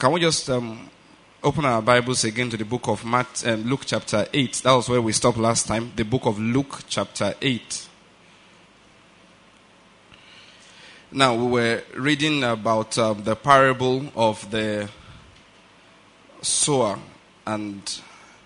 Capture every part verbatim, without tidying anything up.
Can we just um, open our Bibles again to the book of Matt, um, Luke chapter eight. That was where we stopped last time. The book of Luke chapter eight. Now, we were reading about um, the parable of the sower. And,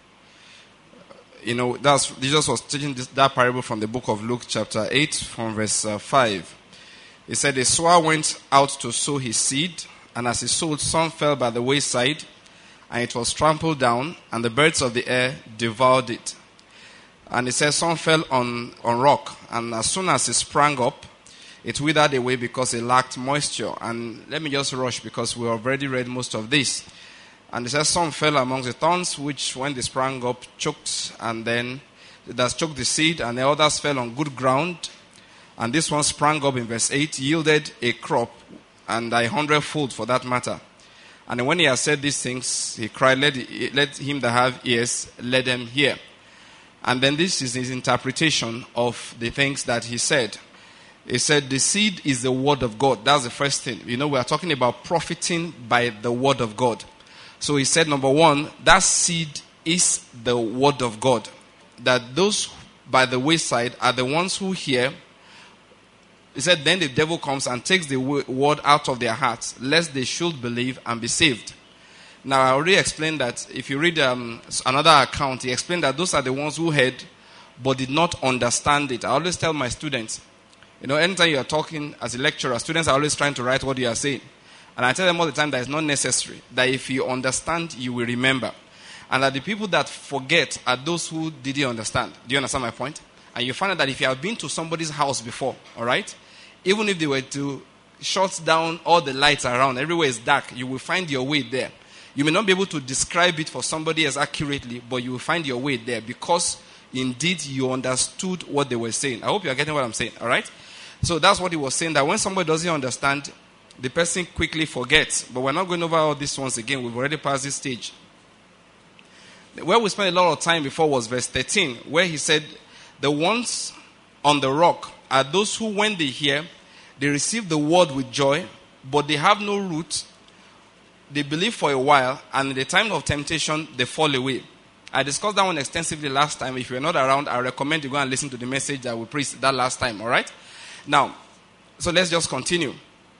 you know, that's Jesus was teaching this, that parable from the book of Luke chapter eight from verse uh, five. He said, the sower went out to sow his seed, and as he sowed, some fell by the wayside, and it was trampled down, and the birds of the air devoured it. And it says some fell on, on rock, and as soon as it sprang up, it withered away because it lacked moisture. And let me just rush because we already read most of this. And it says some fell among the thorns, which when they sprang up, choked, and then that choked the seed, and the others fell on good ground. And this one sprang up in verse eight, yielded a crop, and a hundredfold for that matter. And when he had said these things, he cried, let, let him that have ears, let them hear. And then this is his interpretation of the things that he said. He said, the seed is the word of God. That's the first thing. You know, we are talking about profiting by the word of God. So he said, number one, that seed is the word of God. That those by the wayside are the ones who hear. He said, then the devil comes and takes the word out of their hearts, lest they should believe and be saved. Now, I already explained that if you read um, another account, he explained that those are the ones who heard but did not understand it. I always tell my students, you know, anytime you are talking as a lecturer, students are always trying to write what you are saying. And I tell them all the time that it's not necessary. That if you understand, you will remember. And that the people that forget are those who didn't understand. Do you understand my point? And you find out that if you have been to somebody's house before, all right, even if they were to shut down all the lights around, everywhere is dark, you will find your way there. You may not be able to describe it for somebody else accurately, but you will find your way there because indeed you understood what they were saying. I hope you are getting what I'm saying, all right? So that's what he was saying, that when somebody doesn't understand, the person quickly forgets. But we're not going over all this once again. We've already passed this stage. Where we spent a lot of time before was verse thirteen, where he said, the ones on the rock are those who, when they hear, they receive the word with joy, but they have no root. They believe for a while, and in the time of temptation, they fall away. I discussed that one extensively last time. If you're not around, I recommend you go and listen to the message that we preached that last time, all right? Now, so let's just continue.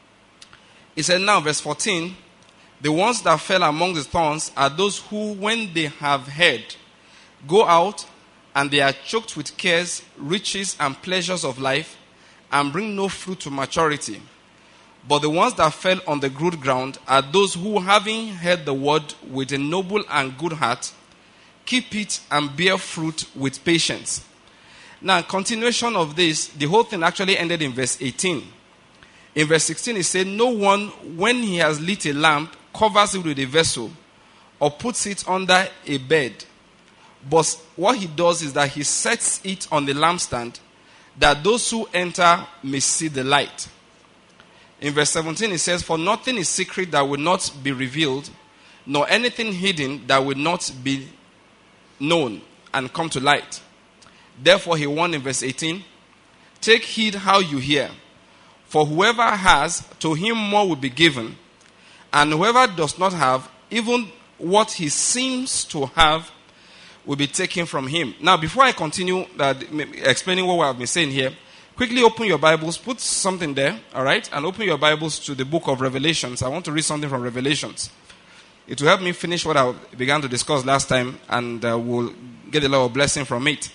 He said now, verse fourteen, the ones that fell among the thorns are those who, when they have heard, go out and they are choked with cares, riches, and pleasures of life, and bring no fruit to maturity. But the ones that fell on the good ground are those who, having heard the word with a noble and good heart, keep it and bear fruit with patience. Now, continuation of this, the whole thing actually ended in verse eighteen. In verse sixteen, it said, no one, when he has lit a lamp, covers it with a vessel or puts it under a bed. But what he does is that he sets it on the lampstand, that those who enter may see the light. In verse seventeen, it says, for nothing is secret that will not be revealed, nor anything hidden that will not be known and come to light. Therefore, he warned in verse eighteen, take heed how you hear. For whoever has, to him more will be given. And whoever does not have, even what he seems to have will be taken from him. Now, before I continue uh, explaining what I've been saying here, quickly open your Bibles, put something there, all right? And open your Bibles to the book of Revelations. I want to read something from Revelations. It will help me finish what I began to discuss last time, and uh, we'll get a lot of blessing from it.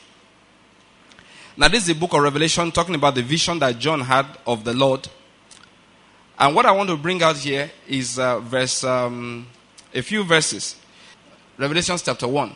Now, this is the book of Revelation talking about the vision that John had of the Lord. And what I want to bring out here is uh, verse, um, a few verses. Revelation chapter one.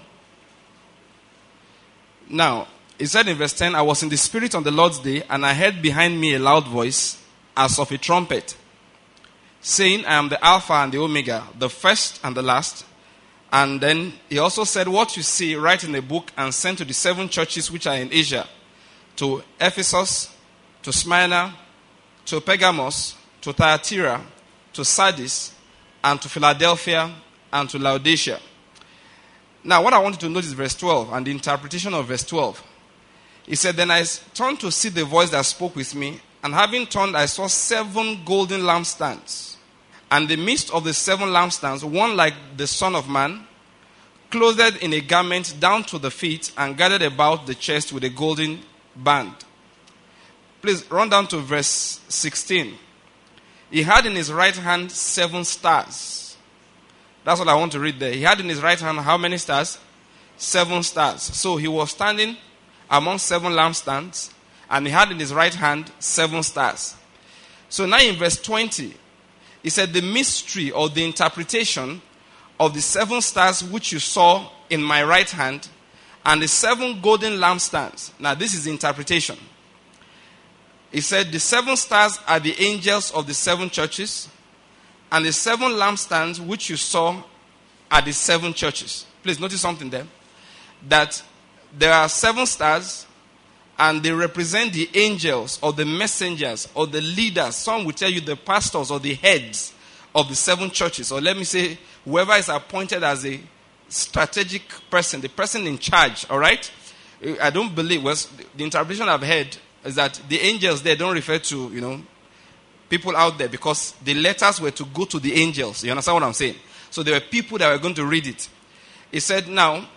Now, it said in verse ten, I was in the Spirit on the Lord's day, and I heard behind me a loud voice, as of a trumpet, saying, I am the Alpha and the Omega, the first and the last. And then he also said, what you see, write in a book and send to the seven churches which are in Asia, to Ephesus, to Smyrna, to Pergamos, to Thyatira, to Sardis, and to Philadelphia, and to Laodicea. Now, what I want you to notice is verse twelve, and the interpretation of verse twelve. He said, then I turned to see the voice that spoke with me, and having turned, I saw seven golden lampstands. And the midst of the seven lampstands, one like the Son of Man, clothed in a garment down to the feet, and gathered about the chest with a golden band. Please run down to verse sixteen. He had in his right hand seven stars. That's what I want to read there. He had in his right hand how many stars? Seven stars. So he was standing among seven lampstands, and he had in his right hand seven stars. So now in verse twenty, he said, the mystery or the interpretation of the seven stars which you saw in my right hand and the seven golden lampstands. Now this is the interpretation. He said the seven stars are the angels of the seven churches, and the seven lampstands which you saw are the seven churches. Please notice something there. That there are seven stars, and they represent the angels or the messengers or the leaders. Some will tell you the pastors or the heads of the seven churches. Or let me say, whoever is appointed as a strategic person, the person in charge, all right? I don't believe, well, the interpretation I've heard is that the angels there don't refer to, you know, people out there, because the letters were to go to the angels. You understand what I'm saying? So there were people that were going to read it. He said, now,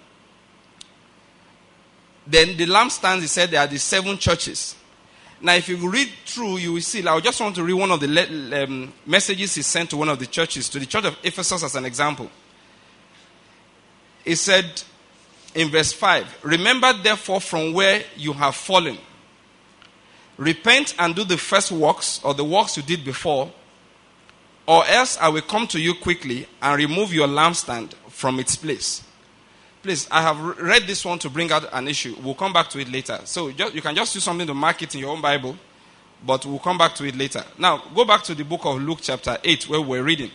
then the lampstands, he said, they are the seven churches. Now, if you read through, you will see, like, I just want to read one of the le- um, messages he sent to one of the churches, to the church of Ephesus as an example. He said in verse five, remember therefore from where you have fallen. Repent and do the first works, or the works you did before, or else I will come to you quickly and remove your lampstand from its place. Please, I have read this one to bring out an issue. We'll come back to it later. So just, you can just do something to mark it in your own Bible, but we'll come back to it later. Now, go back to the book of Luke chapter eight, where we're reading.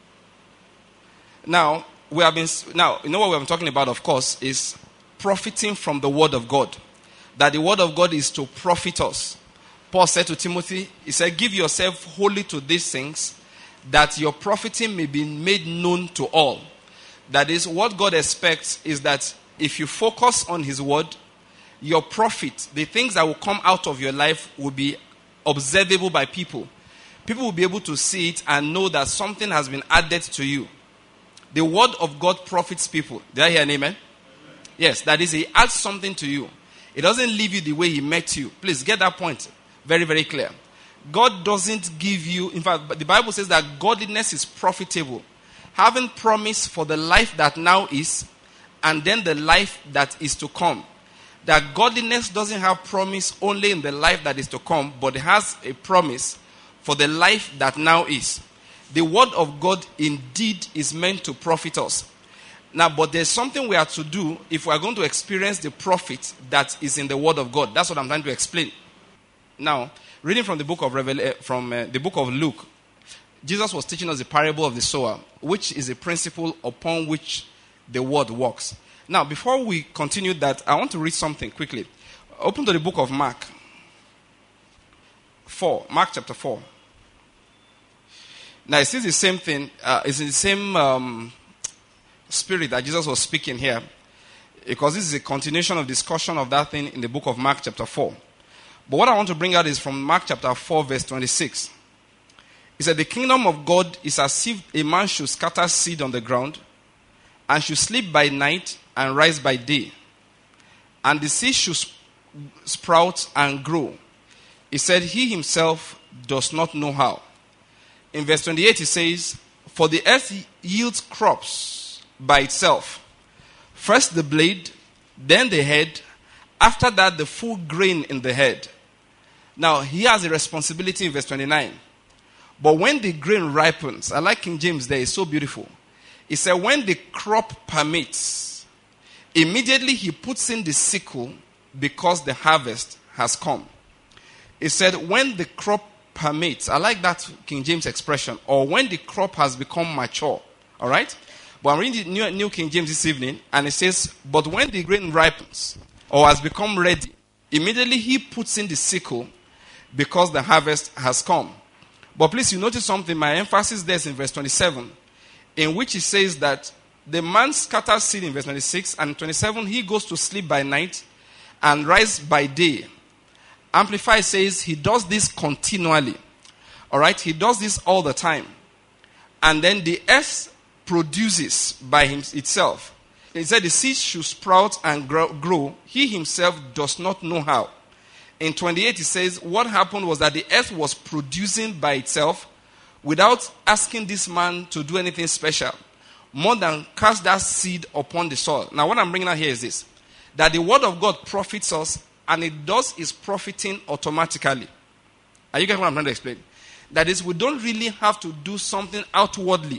Now, we have been, now, you know what we've been talking about, of course, is profiting from the word of God. That the word of God is to profit us. Paul said to Timothy, he said, give yourself wholly to these things, that your profiting may be made known to all. That is, what God expects is that if you focus on his word, your profit, the things that will come out of your life, will be observable by people. People will be able to see it and know that something has been added to you. The word of God profits people. Did I hear an amen? Amen. Yes, that is, he adds something to you. It doesn't leave you the way he met you. Please get that point very, very clear. God doesn't give you, in fact, the Bible says that godliness is profitable. Having promise for the life that now is, and then the life that is to come. That godliness doesn't have promise only in the life that is to come, but it has a promise for the life that now is. The word of God indeed is meant to profit us. Now, but there's something we have to do if we are going to experience the profit that is in the word of God. That's what I'm trying to explain. Now, reading from the book of Revel- from uh, the book of Luke, Jesus was teaching us the parable of the sower, which is a principle upon which the word works. Now, before we continue that, I want to read something quickly. Open to the book of Mark. four. Mark chapter four. Now, it says the same thing. Uh, it's in the same um, spirit that Jesus was speaking here. Because this is a continuation of discussion of that thing in the book of Mark chapter four. But what I want to bring out is from Mark chapter four, verse twenty-six. He said, the kingdom of God is as if a man should scatter seed on the ground, and should sleep by night and rise by day. And the seed should sprout and grow. He said, he himself does not know how. In verse twenty-eight, he says, for the earth yields crops by itself. First the blade, then the head, after that the full grain in the head. Now, he has a responsibility in verse twenty-nine. But when the grain ripens, I like King James there, it's so beautiful. He said, when the crop permits, immediately he puts in the sickle because the harvest has come. He said, when the crop permits, I like that King James expression, or when the crop has become mature. All right? But I'm reading the New, New King James this evening, and it says, but when the grain ripens, or has become ready, immediately he puts in the sickle because the harvest has come. But please, you notice something. My emphasis there is in verse twenty-seven, in which he says that the man scatters seed in verse twenty-six, and twenty-seven, he goes to sleep by night and rise by day. Amplified says he does this continually. All right? He does this all the time. And then the earth produces by him, itself. He said the seed should sprout and grow, grow. He himself does not know how. In twenty-eight, he says, what happened was that the earth was producing by itself without asking this man to do anything special, more than cast that seed upon the soil. Now, what I'm bringing out here is this, that the word of God profits us, and it does its profiting automatically. Are you getting what I'm trying to explain? That is, we don't really have to do something outwardly,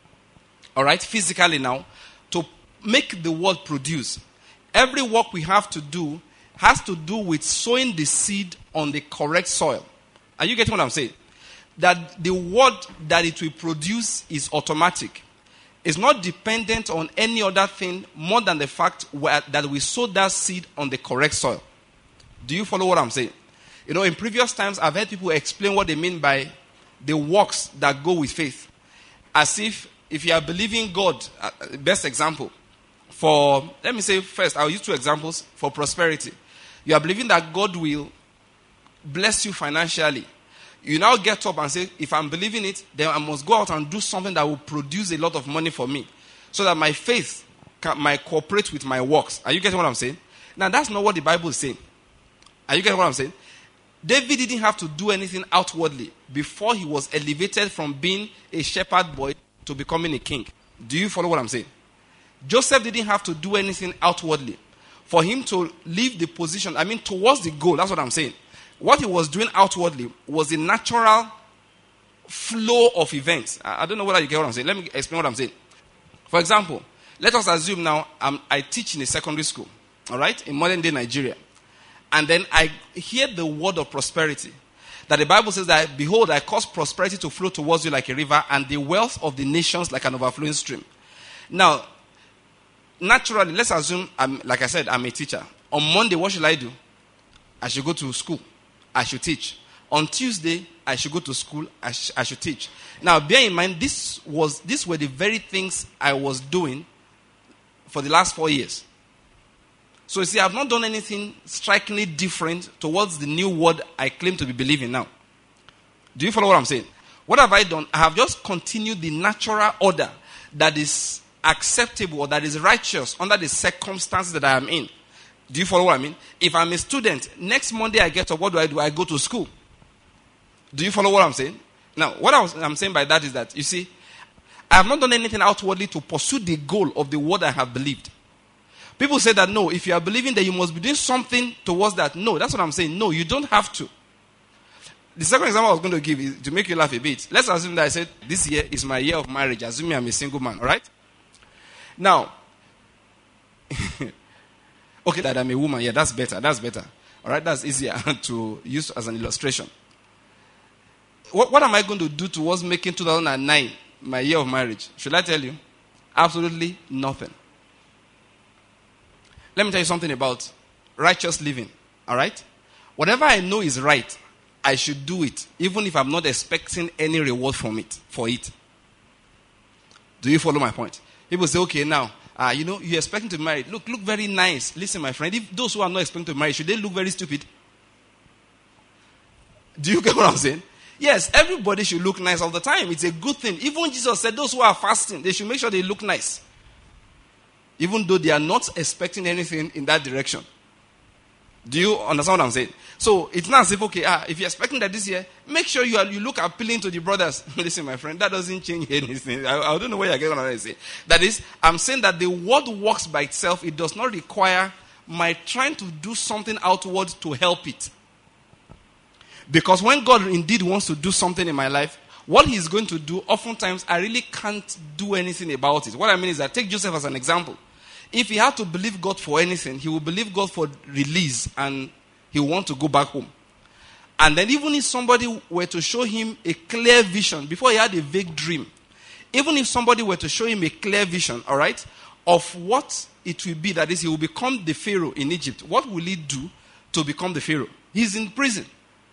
all right, physically now, to make the word produce. Every work we have to do has to do with sowing the seed on the correct soil. Are you getting what I'm saying? That the word that it will produce is automatic. It's not dependent on any other thing more than the fact where, that we sow that seed on the correct soil. Do you follow what I'm saying? You know, in previous times, I've heard people explain what they mean by the works that go with faith. As if, if you are believing God, uh, best example, for, let me say first, I'll use two examples for prosperity. You are believing that God will bless you financially. You now get up and say, if I'm believing it, then I must go out and do something that will produce a lot of money for me, so that my faith can, might cooperate with my works. Are you getting what I'm saying? Now, that's not what the Bible is saying. Are you getting what I'm saying? David didn't have to do anything outwardly before he was elevated from being a shepherd boy to becoming a king. Do you follow what I'm saying? Joseph didn't have to do anything outwardly for him to leave the position, I mean, towards the goal. That's what I'm saying. What he was doing outwardly was a natural flow of events. I, I don't know whether you get what I'm saying. Let me explain what I'm saying. For example, let us assume now I'm, I teach in a secondary school, all right, in modern day Nigeria. And then I hear the word of prosperity. That the Bible says that, behold, I cause prosperity to flow towards you like a river, and the wealth of the nations like an overflowing stream. Now, naturally, let's assume, I'm, like I said, I'm a teacher. On Monday, what should I do? I should go to school. I should teach. On Tuesday, I should go to school. I, sh- I should teach. Now, bear in mind, this was these were the very things I was doing for the last four years. So you see, I've not done anything strikingly different towards the new word I claim to be believing now. Do you follow what I'm saying? What have I done? I have just continued the natural order that is acceptable or that is righteous under the circumstances that I am in. Do you follow what I mean? If I'm a student, next Monday I get up, what do I do? I go to school. Do you follow what I'm saying? Now, what I was, I'm saying by that is that, you see, I have not done anything outwardly to pursue the goal of the word I have believed. People say that, no, if you are believing that you must be doing something towards that. No, that's what I'm saying. No, you don't have to. The second example I was going to give is to make you laugh a bit. Let's assume that I said, this year is my year of marriage. Assuming I'm a single man, all right? Now, okay, that I'm a woman. Yeah, that's better. That's better. All right, that's easier to use as an illustration. What, what am I going to do towards making two thousand nine my year of marriage? Should I tell you? Absolutely nothing. Let me tell you something about righteous living. All right? Whatever I know is right, I should do it, even if I'm not expecting any reward from it, for it. Do you follow my point? People say, okay, now, uh, you know, you're expecting to marry. Look, look very nice. Listen, my friend, if those who are not expecting to marry, should they look very stupid? Do you get what I'm saying? Yes, everybody should look nice all the time. It's a good thing. Even Jesus said those who are fasting, they should make sure they look nice. Even though they are not expecting anything in that direction. Do you understand what I'm saying? So it's not as if, okay, ah, if you're expecting that this year, make sure you are, you look appealing to the brothers. Listen, my friend, that doesn't change anything. I, I don't know where you're getting what I say. That is, I'm saying that the word works by itself. It does not require my trying to do something outward to help it. Because when God indeed wants to do something in my life, what he's going to do, oftentimes, I really can't do anything about it. What I mean is that, take Joseph as an example. If he had to believe God for anything, he would believe God for release and he would want to go back home. And then even if somebody were to show him a clear vision, before he had a vague dream, even if somebody were to show him a clear vision, all right, of what it will be, that is, he will become the Pharaoh in Egypt, what will he do to become the Pharaoh? He's in prison.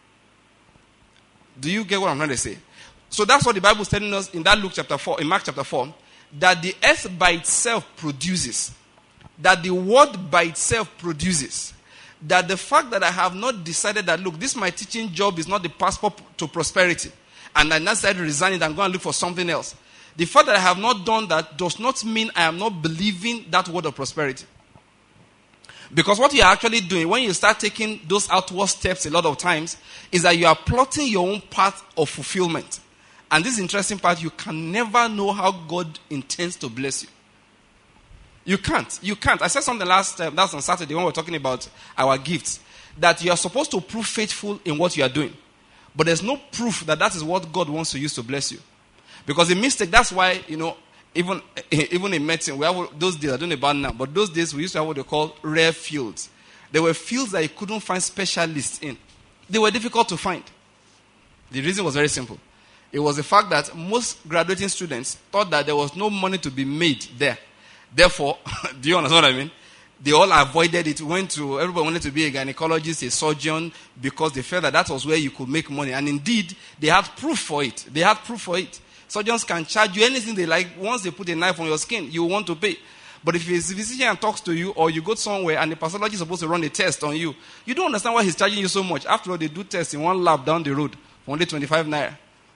Do you get what I'm trying to say? So that's what the Bible is telling us in that Luke chapter four, in Mark chapter four, that the earth by itself produces. That the word by itself produces. That the fact that I have not decided that, look, this my teaching job is not the passport to prosperity, and I now decided to resign it and go and look for something else. The fact that I have not done that does not mean I am not believing that word of prosperity. Because what you are actually doing when you start taking those outward steps a lot of times is that you are plotting your own path of fulfillment. And this interesting part, you can never know how God intends to bless you. You can't. You can't. I said something last time, that's on Saturday when we were talking about our gifts, that you are supposed to prove faithful in what you are doing. But there's no proof that that is what God wants to use to bless you. Because the mistake, that's why, you know, even, even in medicine, we have those days, I don't know about now, but those days we used to have what they call rare fields. There were fields that you couldn't find specialists in. They were difficult to find. The reason was very simple. It was the fact that most graduating students thought that there was no money to be made there. Therefore, do you understand what I mean? They all avoided it, went to, everybody wanted to be a gynecologist, a surgeon, because they felt that that was where you could make money. And indeed, they had proof for it. They had proof for it. Surgeons can charge you anything they like. Once they put a knife on your skin, you want to pay. But if a physician talks to you, or you go somewhere and the pathologist is supposed to run a test on you, you don't understand why he's charging you so much. After all, they do tests in one lab down the road for only twenty-five naira.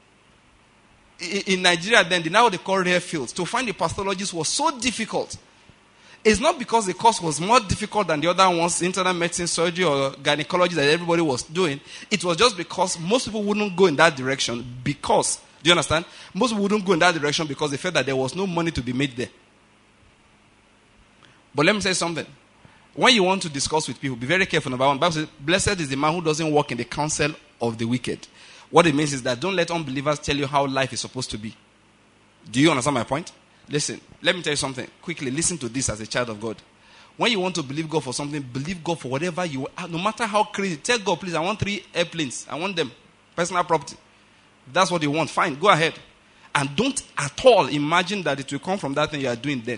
In Nigeria then, they now they call rare fields. To find a pathologist was so difficult. It's not because the course was more difficult than the other ones, internal medicine, surgery, or gynecology that everybody was doing. It was just because most people wouldn't go in that direction because, do you understand? Most people wouldn't go in that direction because they felt that there was no money to be made there. But let me say something. When you want to discuss with people, be very careful. Number one, the Bible says, blessed is the man who doesn't walk in the counsel of the wicked. What it means is that don't let unbelievers tell you how life is supposed to be. Do you understand my point? Listen, let me tell you something. Quickly, listen to this as a child of God. When you want to believe God for something, believe God for whatever you want. No matter how crazy. Tell God, please, I want three airplanes. I want them. Personal property. If that's what you want, fine, go ahead. And don't at all imagine that it will come from that thing you are doing then.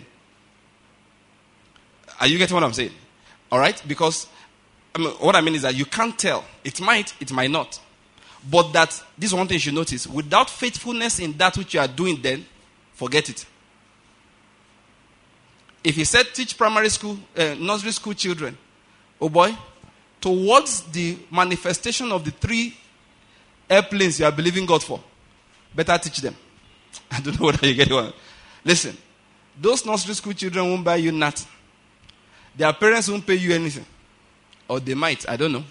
Are you getting what I'm saying? All right? Because I mean, what I mean is that you can't tell. It might, it might not. But that, this is one thing you should notice. Without faithfulness in that which you are doing then, forget it. If he said teach primary school, uh, nursery school children, oh boy, towards the manifestation of the three airplanes you are believing God for, better teach them. I don't know whether you get one. Listen, those nursery school children won't buy you nothing. Their parents won't pay you anything. Or they might, I don't know.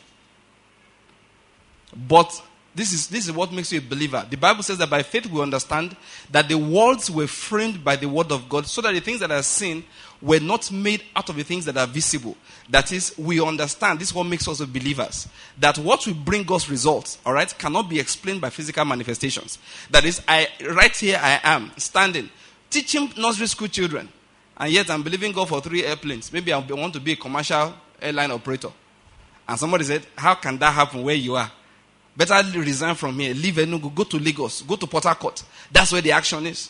But this is, this is what makes you a believer. The Bible says that by faith we understand that the worlds were framed by the word of God so that the things that are seen were not made out of the things that are visible. That is, we understand, this is what makes us believers, that what will bring us results, all right, cannot be explained by physical manifestations. That is, I right here I am, standing, teaching nursery school children, and yet I'm believing God for three airplanes. Maybe I want to be a commercial airline operator. And somebody said, how can that happen where you are? Better resign from here, leave Enugu, go to Lagos, go to Port Harcourt. That's where the action is.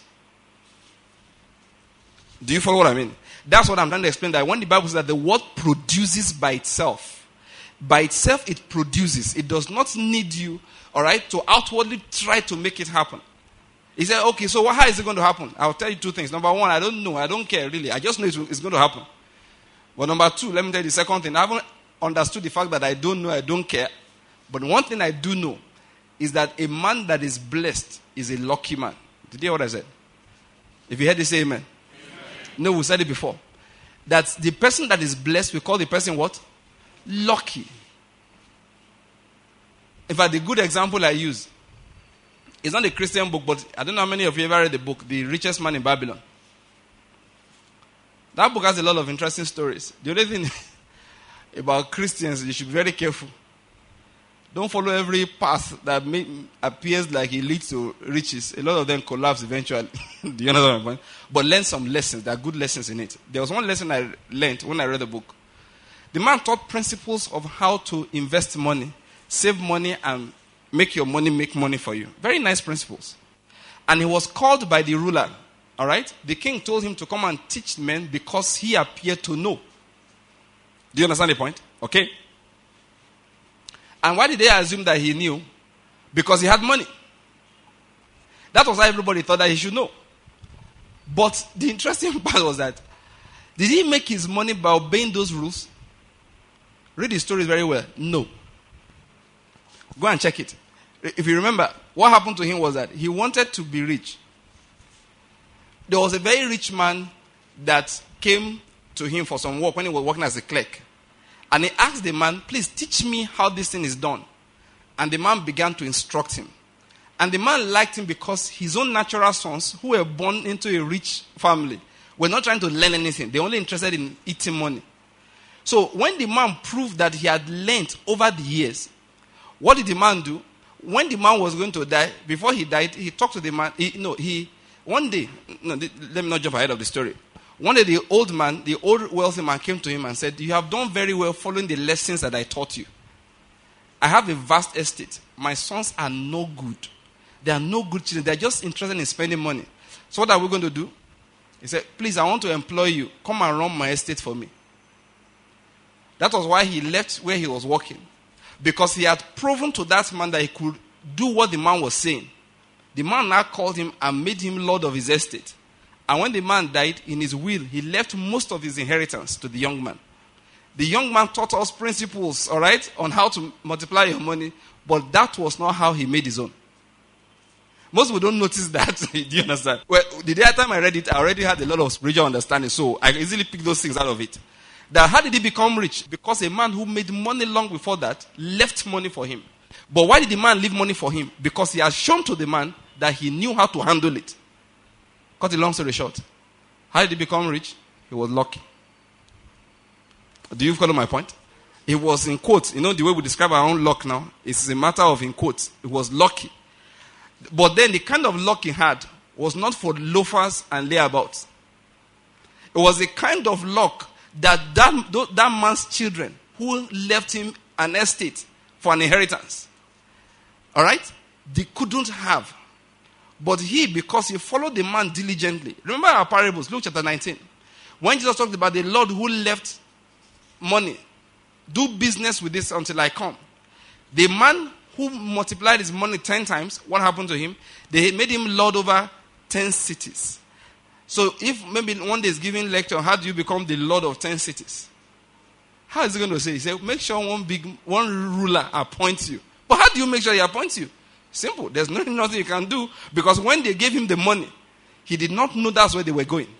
Do you follow what I mean? That's what I'm trying to explain, that when the Bible says that the word produces by itself, by itself it produces. It does not need you, all right, to outwardly try to make it happen. He said, okay, so how is it going to happen? I'll tell you two things. Number one, I don't know. I don't care, really. I just know it's going to happen. But number two, let me tell you the second thing. I haven't understood the fact that I don't know, I don't care. But one thing I do know is that a man that is blessed is a lucky man. Did you hear what I said? If you heard this, say amen. Amen. No, we said it before. That the person that is blessed, we call the person what? Lucky. In fact, the good example I use, it's not a Christian book, but I don't know how many of you ever read the book, The Richest Man in Babylon. That book has a lot of interesting stories. The only thing about Christians, you should be very careful. Don't follow every path that may, appears like it leads to riches. A lot of them collapse eventually. Do you understand my point? But learn some lessons. There are good lessons in it. There was one lesson I learned when I read the book. The man taught principles of how to invest money, save money, and make your money make money for you. Very nice principles. And he was called by the ruler. All right? The king told him to come and teach men because he appeared to know. Do you understand the point? Okay? And why did they assume that he knew? Because he had money. That was why everybody thought that he should know. But the interesting part was that, did he make his money by obeying those rules? Read the story very well. No. Go and check it. If you remember, what happened to him was that he wanted to be rich. there was a very rich man that came to him for some work when he was working as a clerk. And he asked the man, please teach me how this thing is done. And the man began to instruct him. And the man liked him because his own natural sons, who were born into a rich family, were not trying to learn anything. They were only interested in eating money. So when the man proved that he had learned over the years, what did the man do? When the man was going to die, before he died, he talked to the man. He, no, he, one day, no, let me not jump ahead of the story. One day the old man, the old wealthy man came to him and said, you have done very well following the lessons that I taught you. I have a vast estate. My sons are no good. They are no good children. They are just interested in spending money. So what are we going to do? He said, please, I want to employ you. Come and run my estate for me. That was why he left where he was working. Because he had proven to that man that he could do what the man was saying. The man now called him and made him lord of his estate. And when the man died, in his will, he left most of his inheritance to the young man. The young man taught us principles, all right, on how to multiply your money. But that was not how he made his own. Most people don't notice that. Do you understand? Well, the day time I read it, I already had a lot of spiritual understanding. So I easily pick those things out of it. That how did he become rich? Because a man who made money long before that left money for him. But why did the man leave money for him? Because he has shown to the man that he knew how to handle it. Cut the long story short. How did he become rich? He was lucky. Do you follow my point? It was in quotes. You know the way we describe our own luck now? It's a matter of in quotes. It was lucky. But then the kind of luck he had was not for loafers and layabouts. It was a kind of luck that that, that man's children who left him an estate for an inheritance, all right, they couldn't have. But he, because he followed the man diligently. Remember our parables, Luke chapter nineteen. When Jesus talked about the Lord who left money, do business with this until I come. The man who multiplied his money ten times, what happened to him? They made him lord over ten cities. So if maybe one day is giving lecture, how do you become the lord of ten cities? How is he going to say? He said, make sure one big, one ruler appoints you. But how do you make sure he appoints you? Simple. There's nothing, nothing you can do. Because when they gave him the money, he did not know that's where they were going.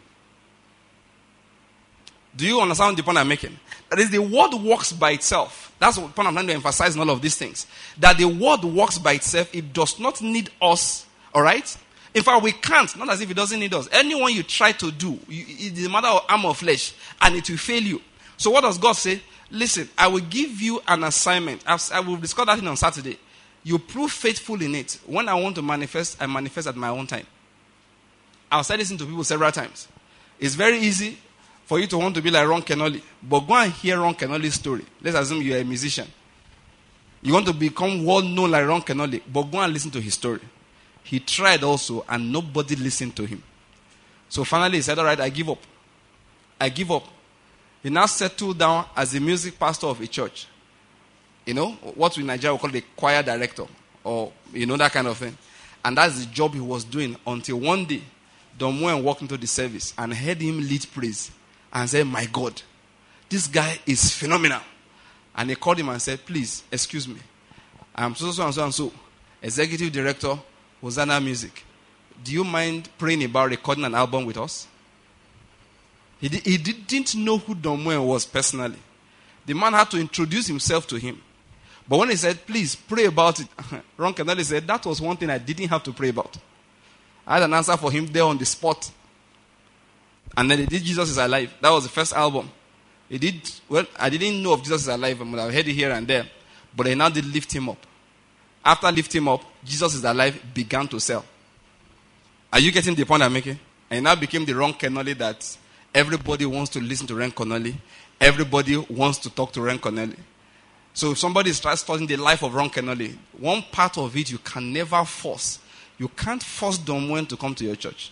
Do you understand the point I'm making? That is, the word works by itself. That's what point I'm trying to emphasize in all of these things. That the word works by itself. It does not need us. All right? In fact, we can't. Not as if it doesn't need us. Anyone you try to do, you, it is a matter of arm of flesh. And it will fail you. So what does God say? Listen, I will give you an assignment. I've, I will discuss that thing on Saturday. You prove faithful in it. When I want to manifest, I manifest at my own time. I've said this to people several times. It's very easy for you to want to be like Ron Kenoly. But go and hear Ron Kenoly's story. Let's assume you're a musician. You want to become well known like Ron Kenoly. But go and listen to his story. He tried also and nobody listened to him. So finally he said, all right, I give up. I give up. He now settled down as a music pastor of a church. You know, what we in Nigeria we call the choir director. Or, you know, that kind of thing. And that's the job he was doing until one day, Don Moen walked into the service and heard him lead praise. And said, my God, this guy is phenomenal. And they called him and said, please, excuse me. I'm so, so, and so, and so. Executive Director, Hosanna Music. Do you mind praying about recording an album with us? He, di- he didn't know who Don Moen was personally. The man had to introduce himself to him. But when he said, please, pray about it, Ron Kenoly said, that was one thing I didn't have to pray about. I had an answer for him there on the spot. And then they did Jesus is Alive. That was the first album. They did, well, I didn't know of Jesus is Alive. I have heard it here and there. But they now did lift him up. After lifting him up, Jesus is Alive began to sell. Are you getting the point I'm making? And it now became the Ron Kenoly that everybody wants to listen to Ron Kenoly. Everybody wants to talk to Ron Kenoly. So if somebody starts studying the life of Ron Kenoly, one part of it you can never force. You can't force Don Moen to come to your church.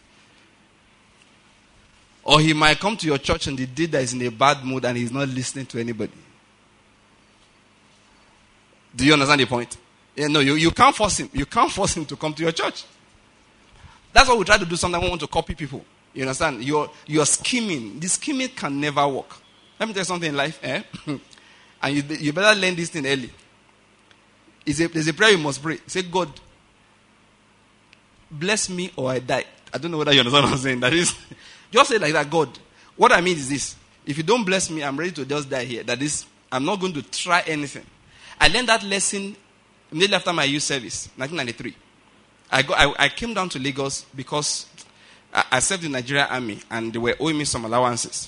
Or he might come to your church on the day that is in a bad mood and he's not listening to anybody. Do you understand the point? Yeah, no, you, you can't force him. You can't force him to come to your church. That's what we try to do sometimes. We want to copy people. You understand? You're, you're scheming. The scheming can never work. Let me tell you something in life. Eh? And you, you better learn this thing early. It's a, there's a prayer you must pray. Say, God, bless me or I die. I don't know whether you understand what I'm saying. That is, just say like that, God. What I mean is this. If you don't bless me, I'm ready to just die here. That is, I'm not going to try anything. I learned that lesson immediately after my youth service, nineteen ninety-three. I, go, I, I came down to Lagos because I, I served in the Nigerian army and they were owing me some allowances.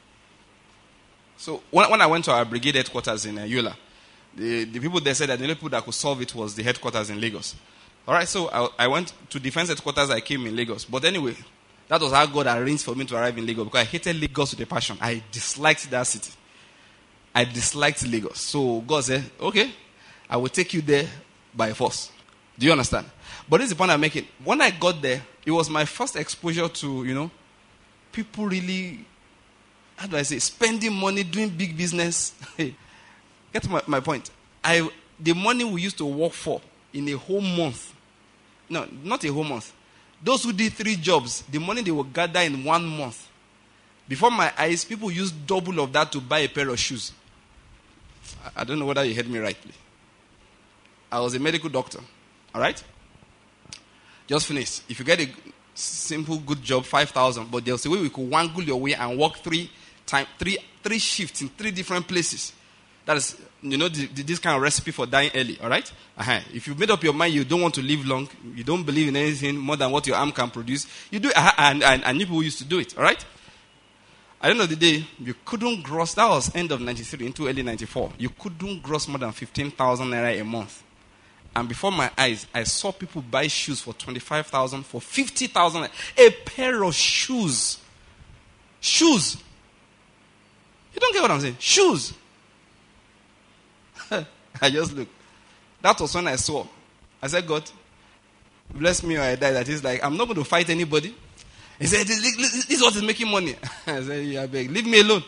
So when, when I went to our brigade headquarters in uh, Yola, the, the people there said that the only people that could solve it was the headquarters in Lagos. All right, so I, I went to defense headquarters. I came in Lagos. But anyway, that was how God arranged for me to arrive in Lagos because I hated Lagos with a passion. I disliked that city. I disliked Lagos. So God said, okay, I will take you there by force. Do you understand? But this is the point I'm making. When I got there, it was my first exposure to, you know, people really, how do I say, spending money, doing big business. Get to my, my point. I the money we used to work for in a whole month. No, not a whole month. Those who did three jobs, the money they will gather in one month. Before my eyes, people used double of that to buy a pair of shoes. I, I don't know whether you heard me rightly. I was a medical doctor. All right? Just finished. If you get a simple, good job, five thousand, but there's a way we could wangle your way and work three time, three, three shifts in three different places. That is, you know, the, the, this kind of recipe for dying early, all right? Uh-huh. If you've made up your mind you don't want to live long, you don't believe in anything more than what your arm can produce, you do it, uh-huh, and, and, and new people used to do it, all right? At the end of the day, you couldn't gross, that was end of ninety-three into early ninety-four, you couldn't gross more than fifteen thousand naira a month. And before my eyes, I saw people buy shoes for twenty-five thousand, for fifty thousand, a pair of shoes. Shoes. You don't get what I'm saying? Shoes. I just looked. That was when I saw. I said, God, bless me or I die. That is like, I'm not going to fight anybody. He said, this, this is what is making money. I said, yeah, I beg. Leave me alone.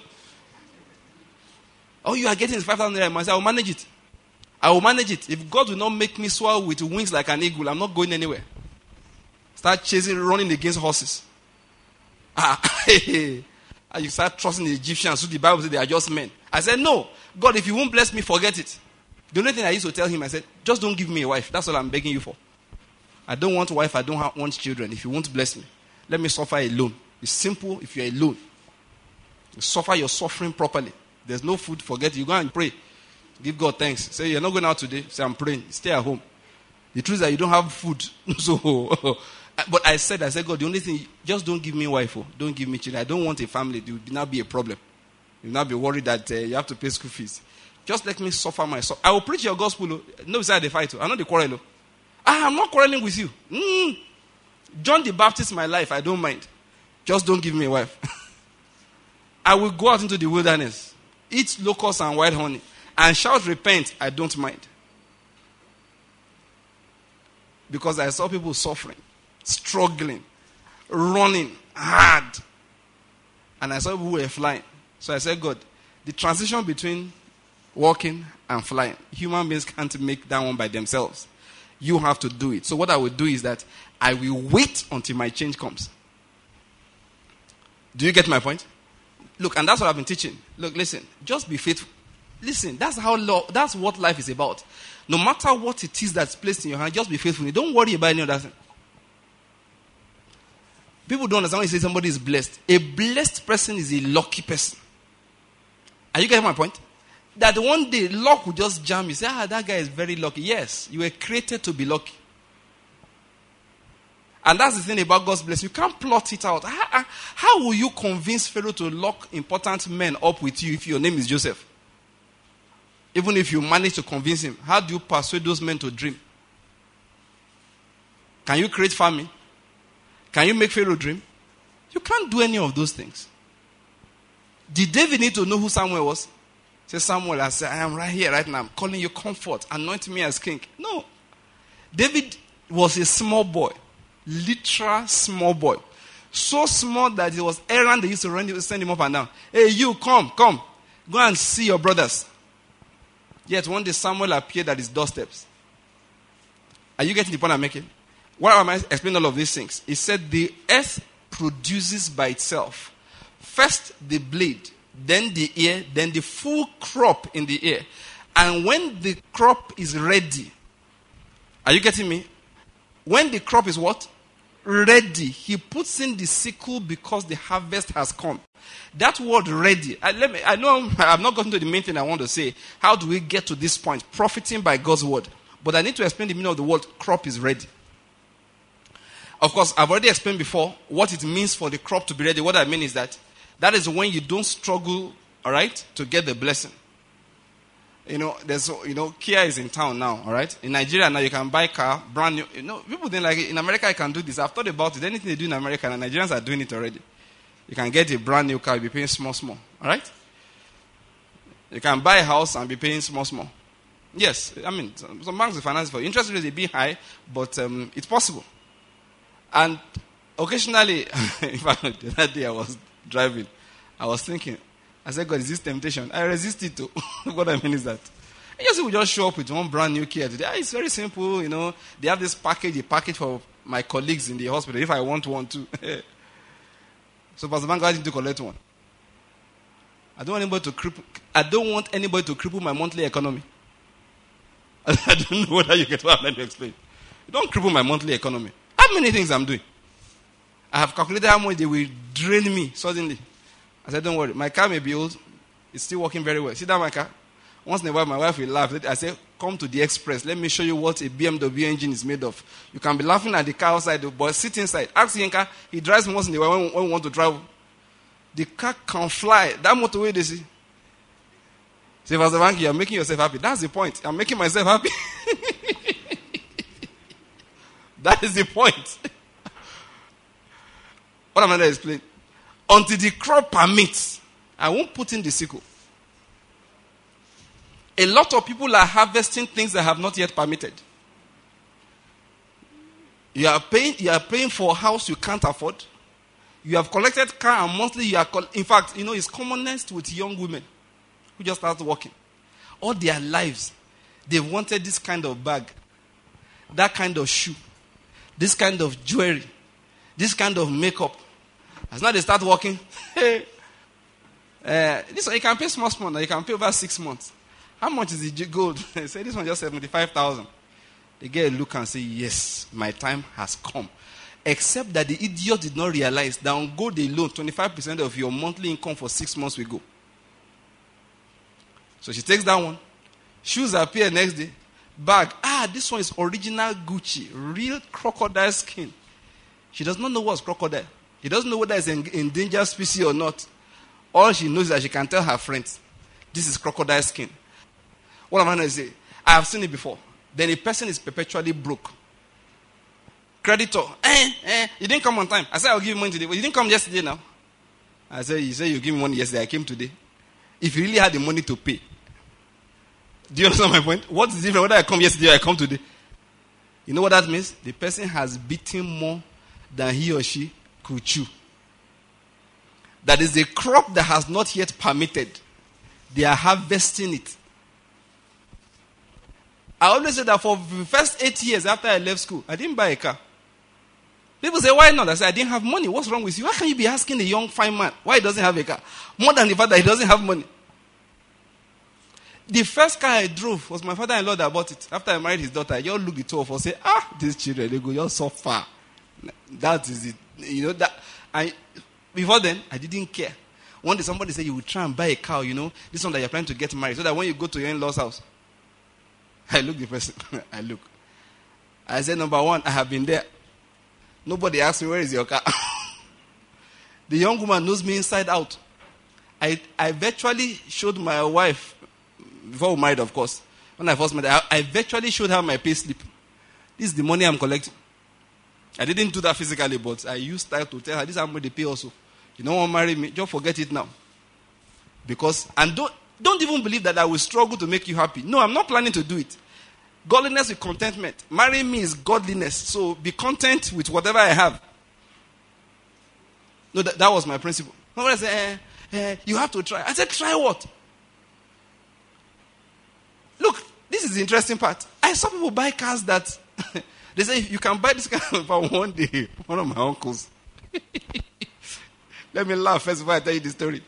Oh, you are getting five thousand naira. I said, I will manage it. I will manage it. If God will not make me soar with wings like an eagle, I'm not going anywhere. Start chasing, running against horses. Ah, and you start trusting the Egyptians, who the Bible says they are just men. I said, no. God, if you won't bless me, forget it. The only thing I used to tell him, I said, just don't give me a wife. That's all I'm begging you for. I don't want a wife. I don't have, want children. If you won't bless me, let me suffer alone. It's simple if you're alone. You suffer your suffering properly. There's no food, forget it. You go and pray. Give God thanks. Say, you're not going out today. Say, I'm praying. Stay at home. The truth is that you don't have food. So, but I said, I said, God, the only thing, just don't give me a wife. Oh. Don't give me children. I don't want a family. It will not be a problem. You will not be worried that uh, you have to pay school fees. Just let me suffer myself. I will preach your gospel. Oh. No, beside the fight. Oh. I'm not the quarrel. Oh. Ah, I'm not quarreling with you. Mm. John the Baptist, my life, I don't mind. Just don't give me a wife. I will go out into the wilderness, eat locusts and white honey, and shout, repent. I don't mind. Because I saw people suffering, struggling, running hard. And I saw people who were flying. So I said, God, the transition between walking and flying, human beings can't make that one by themselves. You have to do it. So what I will do is that I will wait until my change comes. Do you get my point? Look, and that's what I've been teaching. Look, listen, just be faithful. Listen, that's how lo- that's what life is about. No matter what it is that's placed in your hand, just be faithful. You don't worry about any other thing. People don't understand when you say somebody is blessed. A blessed person is a lucky person. Are you getting my point? That one day luck will just jam you. Say, ah, that guy is very lucky. Yes, you were created to be lucky. And that's the thing about God's blessing. You can't plot it out. How, how will you convince Pharaoh to lock important men up with you if your name is Joseph? Even if you manage to convince him, how do you persuade those men to dream? Can you create famine? Can you make Pharaoh dream? You can't do any of those things. Did David need to know who Samuel was? Say, Samuel, I said, I am right here, right now. I'm calling you comfort. Anoint me as king. No. David was a small boy. Literal small boy. So small that it was Aaron that used to run, send him up and down. Hey, you, come, come. Go and see your brothers. Yet one day Samuel appeared at his doorsteps. Are you getting the point I'm making? Why am I explaining all of these things? He said the earth produces by itself. First the blade, then the ear, then the full crop in the ear. And when the crop is ready, are you getting me? When the crop is what? ready. He puts in the sickle because the harvest has come. That word ready, I, let me, I know I'm not gotten to the main thing I want to say. How do we get to this point? Profiting by God's word. But I need to explain the meaning of the word crop is ready. Of course, I've already explained before what it means for the crop to be ready. What I mean is that that is when you don't struggle, all right, to get the blessing. You know, there's, you know, Kia is in town now, all right? In Nigeria now, you can buy car, brand new. You know, people think like, in America, I can do this. I've thought about it. Anything they do in America, and Nigerians are doing it already. You can get a brand new car, you'll be paying small, small, all right? You can buy a house and be paying small, small. Yes, I mean, some, some banks will finance for you. Interest rates will be high, but um, it's possible. And occasionally, in fact, the other day I was driving, I was thinking, I said, God, is this temptation? I resist it too. What I mean is that I just will just show up with one brand new Kia today. Ah, it's very simple, you know. They have this package, a package for my colleagues in the hospital if I want one too. So Pastor Bank asked me to collect one. I don't want anybody to cripple. I don't want anybody to cripple my monthly economy. I don't know whether you get what I'm trying to explain. You don't cripple my monthly economy. How many things I'm doing? I have calculated how much they will drain me suddenly. I said, don't worry. My car may be old. It's still working very well. See that my car? Once in a while, my wife will laugh. I say, come to the express. Let me show you what a B M W engine is made of. You can be laughing at the car outside, but sit inside. Ask Yinka. He drives me once in a while when, when we want to travel. The car can fly. That motorway, they see. Say, Pastor Banky, you're making yourself happy. That's the point. I'm making myself happy. That is the point. What am I going to explain? Until the crop permits, I won't put in the sickle. A lot of people are harvesting things that have not yet permitted. You are paying, you are paying for a house you can't afford. You have collected car and monthly. You are, in fact, you know, it's commonest with young women who just start working. All their lives, they've wanted this kind of bag, that kind of shoe, this kind of jewelry, this kind of makeup. As now they start working, uh, this one you can pay small, small. Now you can pay over six months. How much is the gold? They say this one just seventy-five thousand. They get a look and say, yes, my time has come. Except that the idiot did not realize that on gold alone, twenty-five percent of your monthly income for six months will go. So she takes that one. Shoes appear next day. Bag. Ah, this one is original Gucci. Real crocodile skin. She does not know what's crocodile. She doesn't know whether it's an endangered species or not. All she knows is that she can tell her friends, this is crocodile skin. What am I going to say? I have seen it before. Then a person is perpetually broke. Creditor, eh, eh, you didn't come on time. I said, I'll give you money today. But you didn't come yesterday now. I said, you said you give me money yesterday. I came today. If you really had the money to pay. Do you understand my point? What is different whether I come yesterday or I come today? You know what that means? The person has beaten more than he or she could chew. That is a crop that has not yet permitted. They are harvesting it. I always say that for the first eight years after I left school, I didn't buy a car. People say, why not? I said, I didn't have money. What's wrong with you? How can you be asking a young fine man why he doesn't have a car? More than the fact that he doesn't have money. The first car I drove was my father-in-law that bought it. After I married his daughter, I just looked at the two of us and said, ah, these children, they go just so far. That is it. You know, that. I, before then, I didn't care. One day somebody said, you will try and buy a cow, you know, this one that you're planning to get married, so that when you go to your in-law's house. I look the person. I look. I said, number one, I have been there. Nobody asked me, where is your car? The young woman knows me inside out. I, I virtually showed my wife, before we married, of course, when I first met her, I, I virtually showed her my pay slip. This is the money I'm collecting. I didn't do that physically, but I used style to tell her, this is how much they pay also. You don't want to marry me, just forget it now. Because, and don't, don't even believe that I will struggle to make you happy. No, I'm not planning to do it. Godliness with contentment. Marrying me is godliness. So be content with whatever I have. No, that, that was my principle. Somebody said, eh, eh, you have to try. I said, try what? Look, this is the interesting part. I saw people buy cars that, they say, you can buy this car for one day. One of my uncles. Let me laugh first before I tell you the story.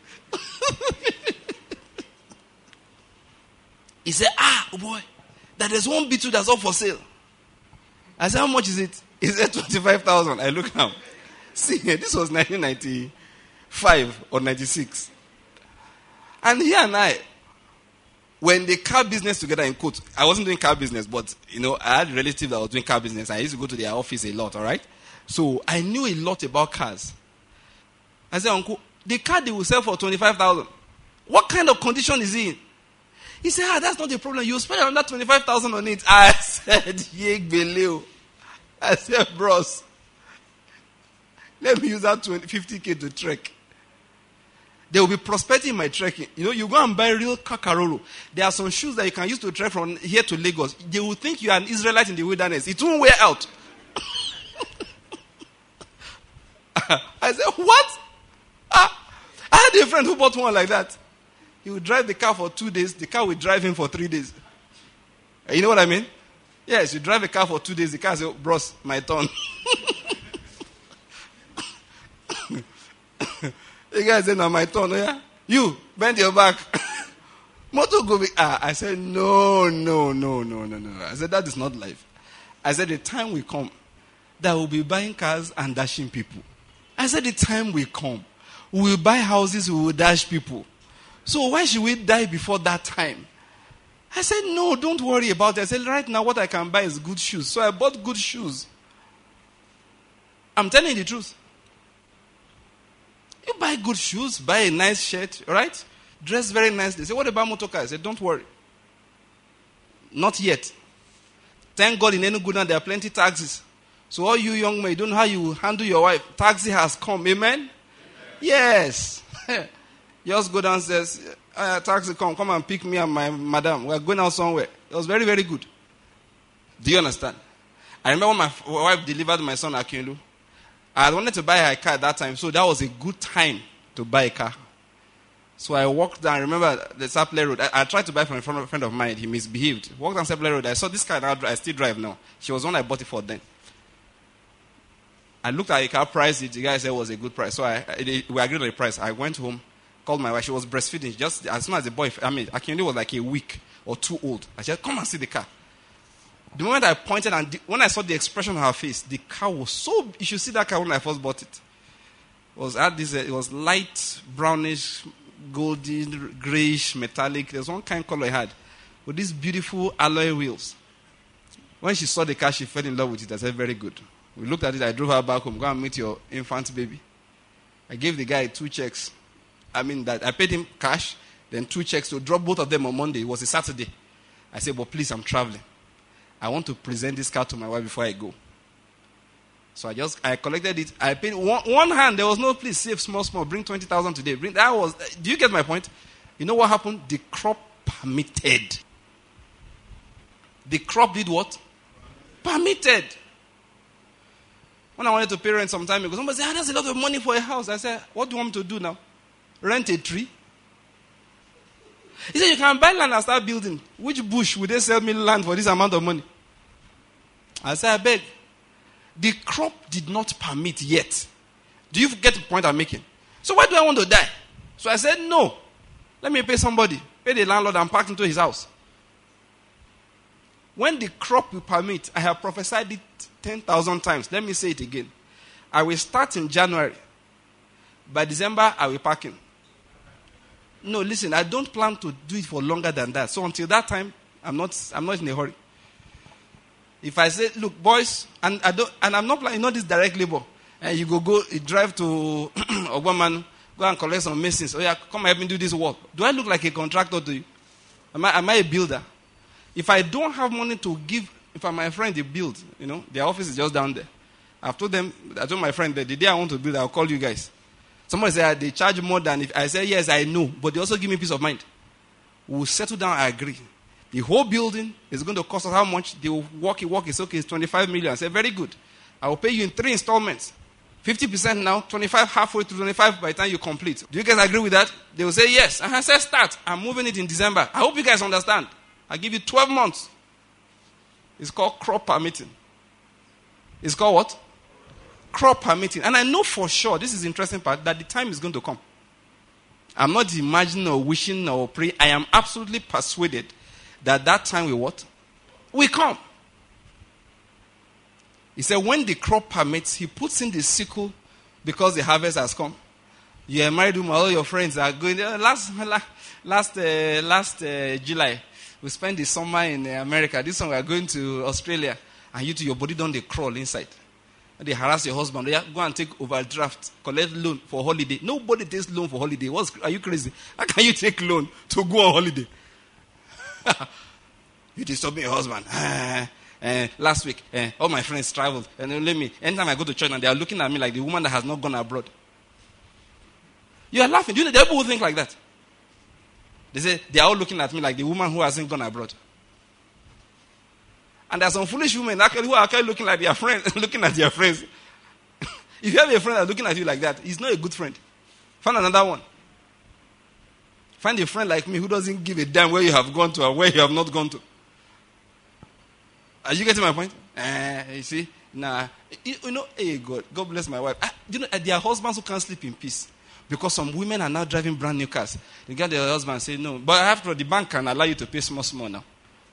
He said, ah, oh boy, that there's one B two that's up for sale. I said, how much is it? He said twenty-five thousand. I look now. See, this was nineteen ninety-five or ninety-six. And he and I, when the car business together in quotes, I wasn't doing car business, but, you know, I had a relative that was doing car business. I used to go to their office a lot, all right? So I knew a lot about cars. I said, Uncle, the car they will sell for twenty-five thousand, what kind of condition is it in? He said, ah, that's not the problem. You spend another twenty-five thousand on it. I said, Yeg Beleo. I said, bros, let me use that fifty K to trek. There will be prosperity in my trekking. You know, you go and buy real kakaroro. There are some shoes that you can use to trek from here to Lagos. They will think you are an Israelite in the wilderness. It won't wear out. I said, what? Ah, I had a friend who bought one like that. He would drive the car for two days. The car would drive him for three days. You know what I mean? Yes, you drive a car for two days. The car says, oh, bros, my turn. The guy said, no, my turn. Oh, yeah? You, bend your back. Motor go big. Ah, I said, no, no, no, no, no, no. I said, that is not life. I said, the time will come that we'll be buying cars and dashing people. I said, the time will come. We will buy houses, we will dash people. So why should we die before that time? I said, no, don't worry about it. I said, right now what I can buy is good shoes. So I bought good shoes. I'm telling you the truth. You buy good shoes, buy a nice shirt, right? Dress very nicely. Say, what about motor car? I said, don't worry. Not yet. Thank God in Enugu now there are plenty taxis. So all you young men, you don't know how you handle your wife. Taxi has come. Amen? Amen. Yes. Just go downstairs. Uh, taxi come. Come and pick me and my madam. We're going out somewhere. It was very, very good. Do you understand? I remember when my wife delivered my son Akinlu. I wanted to buy her a car at that time, so that was a good time to buy a car. So I walked down, remember the Saple Road. I, I tried to buy from a friend, a friend of mine. He misbehaved. Walked down Saple Road. I saw this car, now I still drive now. She was one I bought it for then. I looked at a car price. The guy said it was a good price. So I, I, we agreed on the price. I went home, called my wife. She was breastfeeding. Just as soon as the boy, I mean, Akinle was like a week or two old. I said, come and see the car. The moment I pointed and the, when I saw the expression on her face, the car was so, you should see that car when I first bought it. It was, had this, uh, it was light, brownish, golden, grayish, metallic. There was one kind of color it had with these beautiful alloy wheels. When she saw the car, she fell in love with it. I said, very good. We looked at it. I drove her back home. Go and meet your infant baby. I gave the guy two checks. I mean, that I paid him cash, then two checks to drop both of them on Monday. It was a Saturday. I said, but please, I'm traveling. I want to present this car to my wife before I go. So I just, I collected it. I paid one, one hand. There was no, please save small, small. Bring twenty thousand today. Bring, that was, do you get my point? You know what happened? The crop permitted. The crop did what? Permitted. When I wanted to pay rent some time ago, somebody said, ah, that's a lot of money for a house. I said, what do you want me to do now? Rent a tree? He said, you can buy land and start building. Which bush would they sell me land for this amount of money? I said, I beg. The crop did not permit yet. Do you get the point I'm making? So why do I want to die? So I said, no. Let me pay somebody. Pay the landlord and park into his house. When the crop will permit, I have prophesied it ten thousand times. Let me say it again. I will start in January. By December, I will park in. No, listen, I don't plan to do it for longer than that. So until that time, I'm not I'm not in a hurry. If I say, look, boys, and I don't and I'm not planning, not this direct labor. And you go go you drive to Ogbaman, go and collect some masons. Oh yeah, come help me do this work. Do I look like a contractor to you? Am I am I a builder? If I don't have money to give, if I'm my friend, they build, you know, their office is just down there. I've told them, I told my friend that the day I want to build, I'll call you guys. Somebody said they charge more than if I say, yes, I know, but they also give me peace of mind. We'll settle down, I agree. The whole building is going to cost us how much? They will walk it, walk it, okay, it's twenty-five million. I said, very good. I will pay you in three installments. fifty percent now, twenty-five halfway to twenty-five by the time you complete. Do you guys agree with that? They will say, yes. And I said, start. I'm moving it in December. I hope you guys understand. I give you twelve months. It's called crop permitting. It's called what? Crop permitting. And I know for sure, this is the interesting part, that the time is going to come. I'm not imagining or wishing or praying. I am absolutely persuaded that that time will what? Will come. He said, when the crop permits, he puts in the sickle because the harvest has come. You are married woman, all your friends are going there. Last, last, uh, last uh, July, we spent the summer in uh, America. This one we are going to Australia. And you to your body don't they crawl inside. They harass your husband. They go and take overdraft, collect loan for holiday. Nobody takes loan for holiday. What's, are you crazy? How can you take loan to go on holiday? You disturb your husband. Uh, uh, last week, uh, all my friends traveled. And then let me, anytime I go to church, and they are looking at me like the woman that has not gone abroad. You are laughing. Do you know the people who think like that? They say, they are all looking at me like the woman who hasn't gone abroad. And there are some foolish women actually who are actually looking like their friends, looking at their friends. If you have a friend that's looking at you like that, he's not a good friend. Find another one. Find a friend like me who doesn't give a damn where you have gone to or where you have not gone to. Are you getting my point? Uh, you see? Nah. You, you know, hey, God, God bless my wife. Ah, you know, there are husbands who can't sleep in peace. Because some women are now driving brand new cars. They get their husband and say, no. But after the bank can allow you to pay small, small now.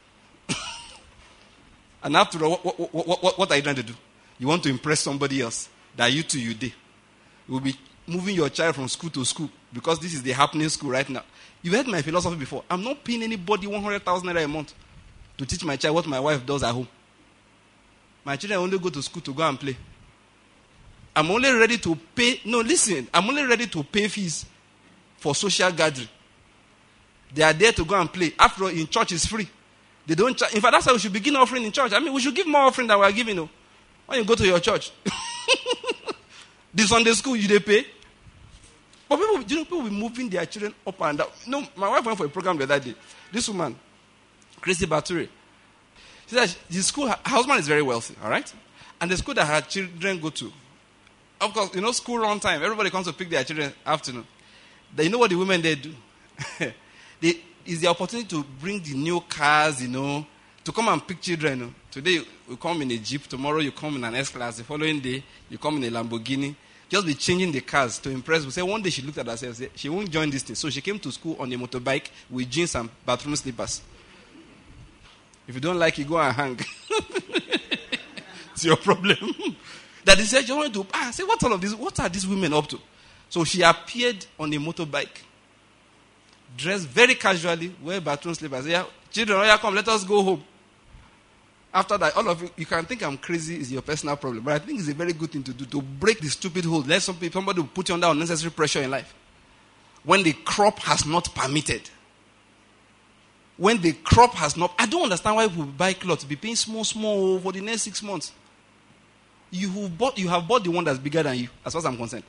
And after all, what, what, what, what, what are you trying to do? You want to impress somebody else that you too, you did. You will be moving your child from school to school because this is the happening school right now. You heard my philosophy before. I'm not paying anybody one hundred thousand naira a month to teach my child what my wife does at home. My children only go to school to go and play. I'm only ready to pay. No, listen. I'm only ready to pay fees for social gathering. They are there to go and play. After all, in church is free. They don't. Ch- in fact, that's how we should begin offering in church. I mean, we should give more offering than we are giving. You know, when you go to your church, the Sunday school you they pay. But people, you know, people will be moving their children up and down. No, my wife went for a program the other day. This woman, Christy Baturi, she said the school. Her husband is very wealthy. All right, and the school that her children go to, of course, you know, school run time. Everybody comes to pick their children afternoon. Then you know what the women they do? they is the opportunity to bring the new cars, you know, to come and pick children. You know. Today you come in a Jeep, tomorrow you come in an S-Class, the following day you come in a Lamborghini. Just be changing the cars to impress. We say one day she looked at herself and said, she won't join this thing. So she came to school on a motorbike with jeans and bathroom slippers. If you don't like it, go and hang. It's your problem. That they said, you want to, ah, say, what all of this, what are these women up to? So she appeared on a motorbike, dressed very casually, wear bathroom slippers. Yeah, children, oh yeah, come, let us go home. After that, all of you, you can think I'm crazy is your personal problem, but I think it's a very good thing to do, to break the stupid hold. Let some people, somebody will put you under unnecessary pressure in life. When the crop has not permitted. When the crop has not, I don't understand why people buy clothes, be paying small, small for the next six months. You have bought, you have bought the one that's bigger than you, as far as I'm concerned.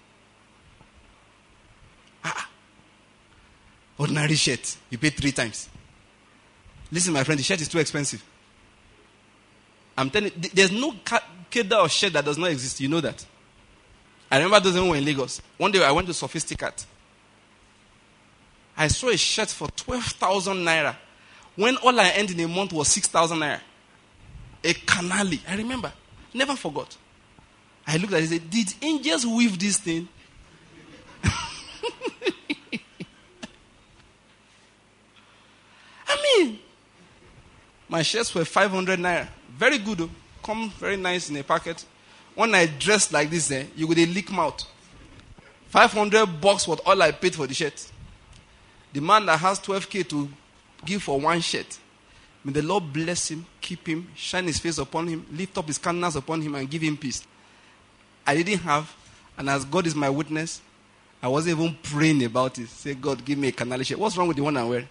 Ah, ordinary shirt, you pay three times. Listen, my friend, the shirt is too expensive. I'm telling you, there's no keda or shirt that does not exist. You know that. I remember those when we were in Lagos. One day I went to Sophisticat. I saw a shirt for twelve thousand naira when all I earned in a month was six thousand naira. A canali. I remember. Never forgot. I looked at it and said, did angels weave this thing? I mean, my shirts were five hundred naira. Very good, though. Come very nice in a packet. When I dressed like this, eh, you would a lick mouth. five hundred bucks was all I paid for the shirt. The man that has twelve K to give for one shirt, may the Lord bless him, keep him, shine his face upon him, lift up his countenance upon him, and give him peace. I didn't have, and as God is my witness, I wasn't even praying about it. Say, God, give me a canali shirt. What's wrong with the one I'm wearing?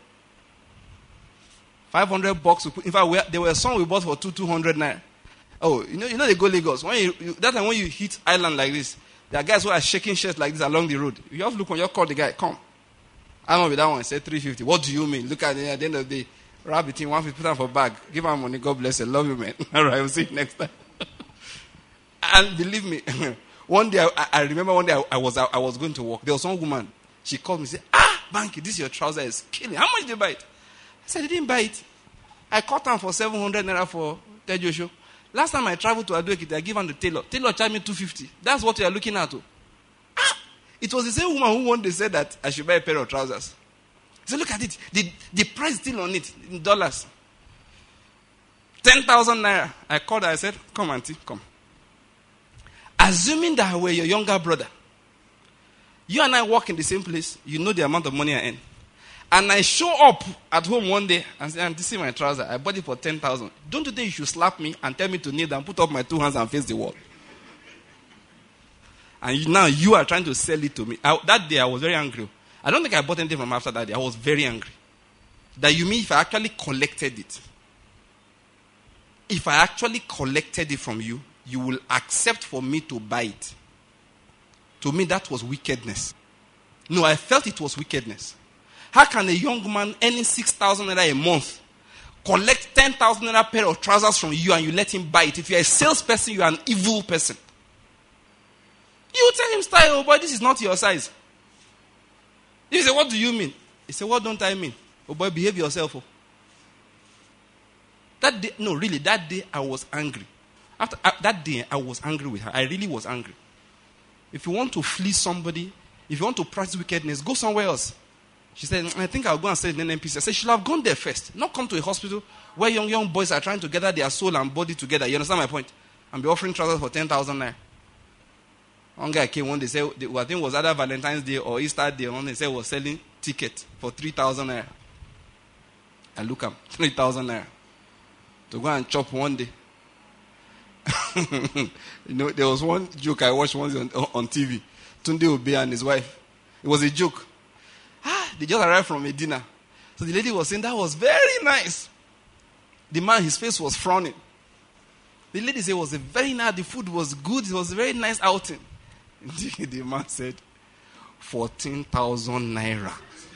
five hundred bucks. In fact, there were some we bought for two, two hundred naira. Oh, you know, you know they go Lagos. When you, you, that time when you hit island like this, there are guys who are shaking shirts like this along the road. You just look on your call the guy, come. I'm going to be that one, say three fifty. What do you mean? Look at it at the end of the day. Wrap it in one fifty, put them for bag. Give him money, God bless you. Love you, man. All right, we'll see you next time. And believe me, one day, I, I remember one day I, I was I, I was going to work. There was one woman. She called me and said, ah, Banky, this your trouser is killing. How much did you buy it? I said, I didn't buy it. I caught them for seven hundred naira for Tejo show. Last time I traveled to Ado-Ekiti, I gave him the tailor. Tailor charged me two fifty. That's what you are looking at. Oh. Ah, it was the same woman who one day said that I should buy a pair of trousers. So look at it. The, the price still on it in dollars. ten thousand naira. I called her, I said, come auntie, come. Assuming that I were your younger brother, you and I work in the same place, you know the amount of money I earn. And I show up at home one day and say, and this is my trouser. I bought it for ten thousand. Don't you think you should slap me and tell me to kneel and put up my two hands and face the wall? And you, now you are trying to sell it to me. I, that day I was very angry. I don't think I bought anything from after that day. I was very angry. That you mean if I actually collected it, if I actually collected it from you, you will accept for me to buy it. To me, that was wickedness. No, I felt it was wickedness. How can a young man earning six thousand naira a month collect ten thousand naira pair of trousers from you and you let him buy it? If you're a salesperson, you're an evil person. You tell him, style, oh boy, this is not your size. You say, what do you mean? He said, what don't I mean? Oh boy, behave yourself. Oh. That day, no, really, that day I was angry. After uh, that day, I was angry with her. I really was angry. If you want to flee somebody, if you want to practice wickedness, go somewhere else. She said, I think I'll go and stay in an N P C. I said, she should have gone there first. Not come to a hospital where young, young boys are trying to gather their soul and body together. You understand my point? And be offering trousers for ten thousand naira. One guy came one day, said, I think it was either Valentine's Day or Easter Day. One day said was selling ticket for three thousand naira. I look at three thousand naira. To go and chop one day. You know, there was one joke I watched once on, on T V. Tunde Obe and his wife. It was a joke. Ah, they just arrived from a dinner. So the lady was saying, that was very nice. The man, his face was frowning. The lady said it was a very nice, the food was good, it was a very nice outing. The, the man said, fourteen thousand naira.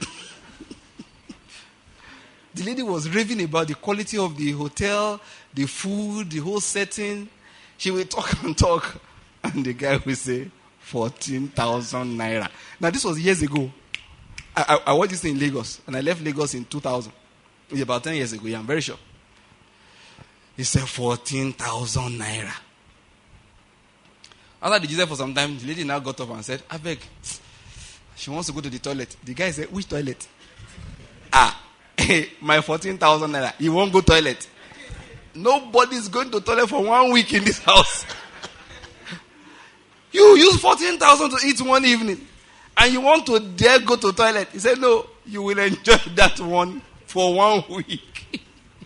The lady was raving about the quality of the hotel, the food, the whole setting. She would talk and talk. And the guy would say, fourteen thousand naira. Now, this was years ago. I, I, I watched this in Lagos. And I left Lagos in two thousand. It's about ten years ago. Yeah, I'm very sure. He said, fourteen thousand naira. After the Jesus for some time, the lady now got up and said, I beg, she wants to go to the toilet. The guy said, which toilet? Ah, my fourteen thousand naira. You won't go toilet. Nobody's going to toilet for one week in this house. You use fourteen thousand to eat one evening. And you want to dare go to toilet. He said, no, you will enjoy that one for one week.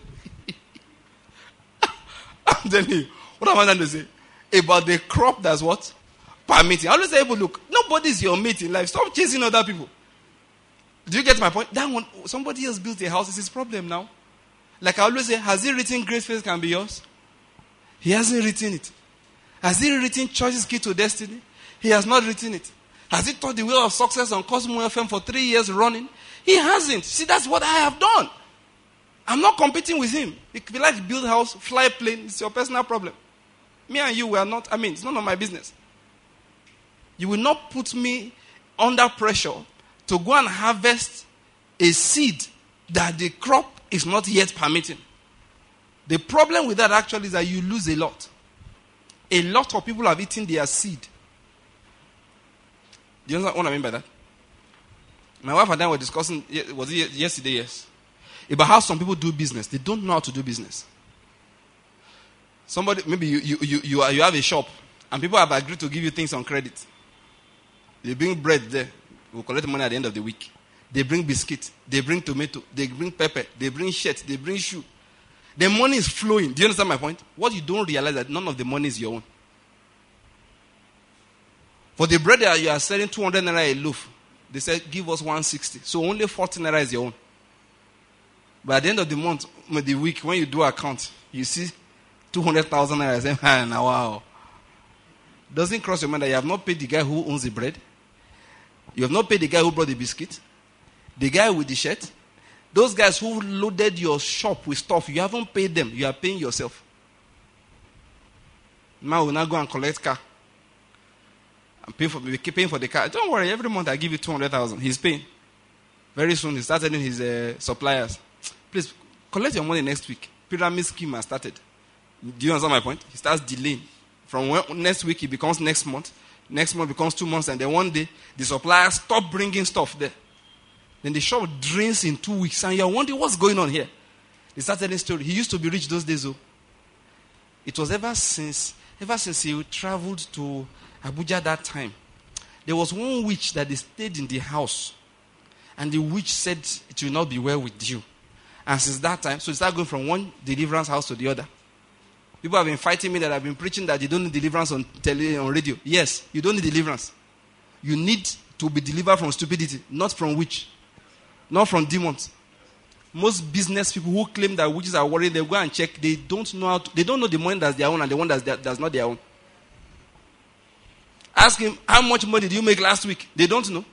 I'm telling you, what am I trying to say? About the crop that's what? Permitting. I always say, look, nobody's your mate in life. Stop chasing other people. Do you get my point? That one, somebody else built a house. It's his problem now. Like I always say, has he written Grace Faith Can Be Yours? He hasn't written it. Has he written Church's Key to Destiny? He has not written it. Has he taught the way of success on Cosmo F M for three years running? He hasn't. See, that's what I have done. I'm not competing with him. If you like to build a house, fly a plane, it's your personal problem. Me and you, we are not, I mean, it's none of my business. You will not put me under pressure to go and harvest a seed that the crop is not yet permitting. The problem with that actually is that you lose a lot. A lot of people have eaten their seed. Do you understand what I mean by that? My wife and I were discussing, was it yesterday, yes, about how some people do business. They don't know how to do business. Somebody, maybe you, you, you, you, are, you have a shop and people have agreed to give you things on credit. They bring bread there. We'll collect money at the end of the week. They bring biscuit. They bring tomato. They bring pepper. They bring shirt. They bring shoe. The money is flowing. Do you understand my point? What you don't realize is that none of the money is your own. For the bread that you are selling two hundred naira a loaf, they said, give us one sixty. So only forty naira is your own. But at the end of the month, the week, when you do account, you see two hundred thousand naira. Say, ah, now wow. Doesn't cross your mind that you have not paid the guy who owns the bread. You have not paid the guy who brought the biscuit. The guy with the shirt. Those guys who loaded your shop with stuff, you haven't paid them. You are paying yourself. Now we'll now go and collect car. And pay for, we keep paying for the car. Don't worry, every month I give you two hundred thousand. He's paying. Very soon he starts telling his uh, suppliers, please, collect your money next week. Pyramid scheme has started. Do you understand my point? He starts delaying. From when, next week, it becomes next month. Next month becomes two months. And then one day, the suppliers stop bringing stuff there. Then the shop drains in two weeks. And you're wondering what's going on here. They start telling a story. He used to be rich those days, though. it was ever since, ever since he traveled to Abuja that time, there was one witch that they stayed in the house. And the witch said, it will not be well with you. And since that time, so he started going from one deliverance house to the other. People have been fighting me that I've been preaching that you don't need deliverance on tele, on radio. Yes, you don't need deliverance. You need to be delivered from stupidity, not from witch, not from demons. Most business people who claim that witches are worried, they go and check. They don't know how to, they don't know the money that's their own and the one that's, their, that's not their own. Ask him, how much money did you make last week? They don't know.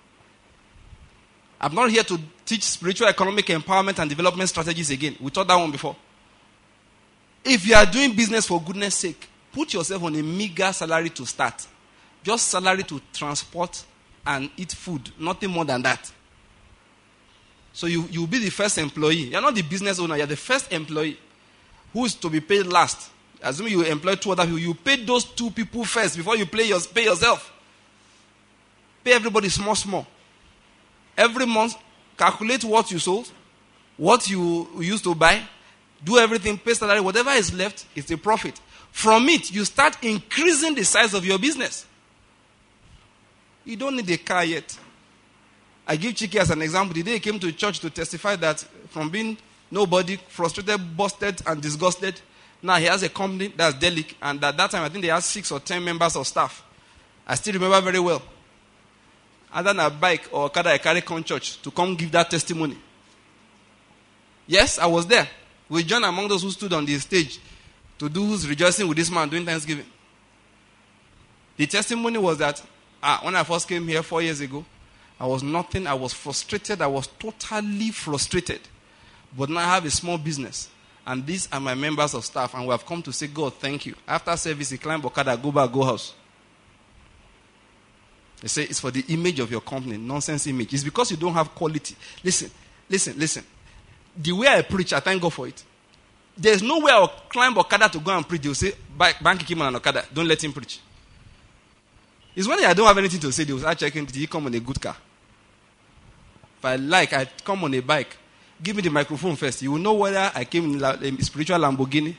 I'm not here to teach spiritual economic empowerment and development strategies again. We taught that one before. If you are doing business for goodness sake, put yourself on a meager salary to start. Just salary to transport and eat food. Nothing more than that. So you you'll be the first employee. You're not the business owner. You're the first employee who is to be paid last. Assuming you employ two other people, you pay those two people first before you pay, your, pay yourself. Pay everybody small, small. Every month, calculate what you sold, what you used to buy, do everything, pay salary, whatever is left is a profit. From it, you start increasing the size of your business. You don't need a car yet. I give Chiki as an example. The day he came to church to testify that from being nobody, frustrated, busted, and disgusted, now he has a company that's Delic, and at that time I think they had six or ten members of staff. I still remember very well. Other than a bike or car I carry come church to come give that testimony. Yes, I was there. We joined among those who stood on the stage to do who's rejoicing with this man doing Thanksgiving. The testimony was that ah, when I first came here four years ago, I was nothing. I was frustrated. I was totally frustrated. But now I have a small business. And these are my members of staff. And we have come to say, God, thank you. After service, he climbed Okada, go back, go house. They say it's for the image of your company. Nonsense image. It's because you don't have quality. Listen, listen, listen. The way I preach, I thank God for it. There's no way I'll climb Okada to go and preach. They'll say, Bank him on Okada. Don't let him preach. It's when I don't have anything to say, they'll start checking, did he come on a good car? If I like, I come on a bike. Give me the microphone first. You will know whether I came in a spiritual Lamborghini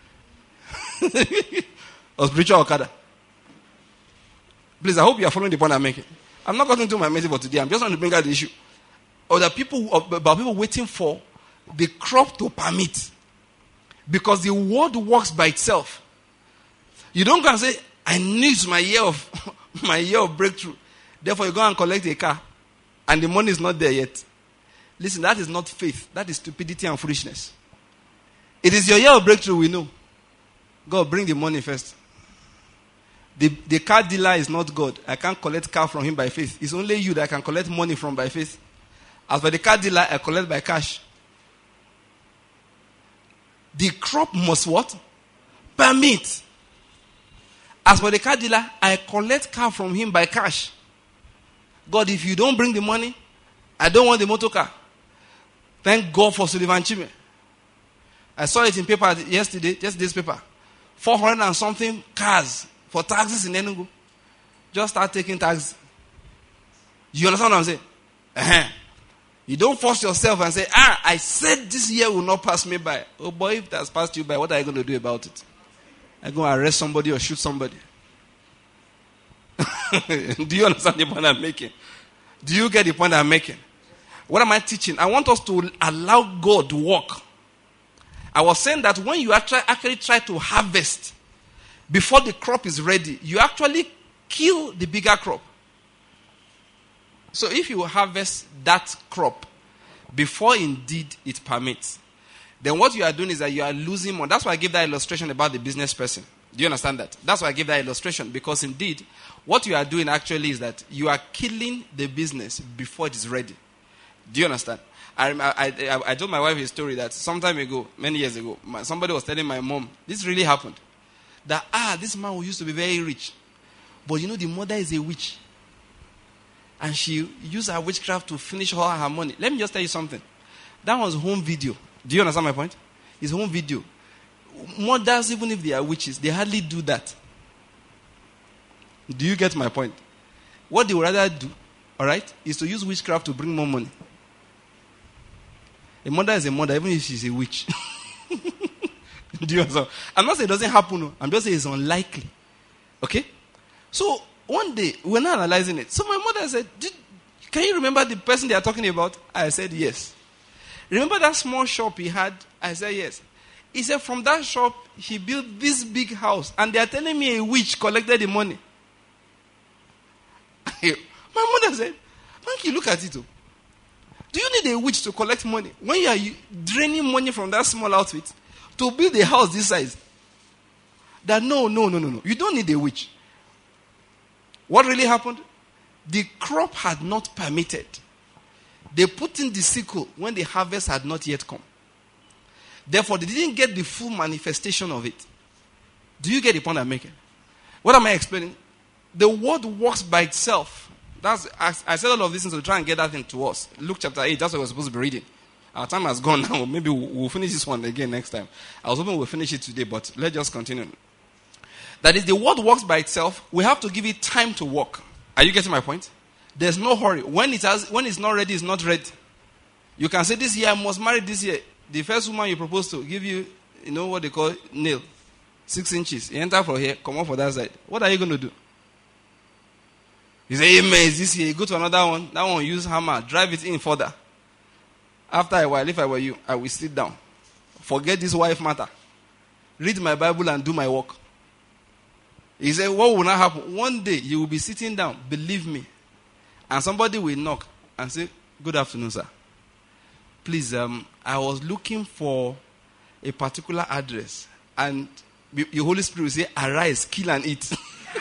or spiritual Okada. Please, I hope you are following the point I'm making. I'm not getting into my message for today. I'm just trying to bring out the issue. Or the people, about people waiting for the crop to permit. Because the word works by itself. You don't go and say, I need my year of my year of breakthrough. Therefore, you go and collect a car. And the money is not there yet. Listen, that is not faith. That is stupidity and foolishness. It is your year of breakthrough, we know. God, bring the money first. The, the car dealer is not God. I can't collect car from him by faith. It's only you that can collect money from by faith. As for the car dealer, I collect by cash. The crop must what? Permit. As for the car dealer, I collect car from him by cash. God, if you don't bring the money, I don't want the motor car. Thank God for Sullivan Chime. I saw it in paper yesterday, yesterday's paper. four hundred and something cars for taxes in Enugu. Just start taking taxes. You understand what I'm saying? Uh-huh. You don't force yourself and say, ah, I said this year will not pass me by. Oh boy, if it has passed you by, what are you going to do about it? I'm going to arrest somebody or shoot somebody. Do you understand the point I'm making? Do you get the point I'm making? What am I teaching? I want us to allow God to work. I was saying that when you actually, actually try to harvest before the crop is ready, you actually kill the bigger crop. So if you harvest that crop before indeed it permits, then what you are doing is that you are losing money. That's why I gave that illustration about the business person. Do you understand that? That's why I gave that illustration. Because indeed, what you are doing actually is that you are killing the business before it is ready. Do you understand? I, I, I, I told my wife a story that some time ago, many years ago, my, somebody was telling my mom, this really happened. That, ah, this man who used to be very rich. But you know, the mother is a witch. And she used her witchcraft to finish all her money. Let me just tell you something. That was home video. Do you understand my point? It's home video. Mothers, even if they are witches, they hardly do that. Do you get my point? What they would rather do, all right, is to use witchcraft to bring more money. A mother is a mother, even if she's a witch. Do you understand? I'm not saying it doesn't happen. No. I'm just saying it's unlikely. Okay? So, one day, we're not analyzing it. So my mother said, Did, can you remember the person they are talking about? I said, yes. Remember that small shop he had? I said, yes. He said, from that shop, he built this big house. And they are telling me a witch collected the money. My mother said, Banky, look at it. Oh. Do you need a witch to collect money? When you are draining money from that small outfit to build a house this size? That no, no, no, no, no. You don't need a witch. What really happened? The crop had not permitted. They put in the sickle when the harvest had not yet come. Therefore, they didn't get the full manifestation of it. Do you get the point I'm making? What am I explaining? The word works by itself. That's I, I said all of this to try and get that into us. Luke chapter eight, that's what we're supposed to be reading. Our time has gone now. Maybe we'll, we'll finish this one again next time. I was hoping we'll finish it today, but let's just continue. That is, the word works by itself. We have to give it time to work. Are you getting my point? There's no hurry. When it has, when it's not ready, it's not ready. You can say, this year I must marry this year. The first woman you propose to give you, you know what they call nail. Six inches. You enter from here, come on for that side. What are you going to do? You say, amen, it's this year. You go to another one. That one use hammer. Drive it in further. After a while, if I were you, I will sit down. Forget this wife matter. Read my Bible and do my work. He said, what will not happen? One day, you will be sitting down, believe me, and somebody will knock and say, good afternoon, sir. Please, um, I was looking for a particular address, and the Holy Spirit will say, arise, kill and eat.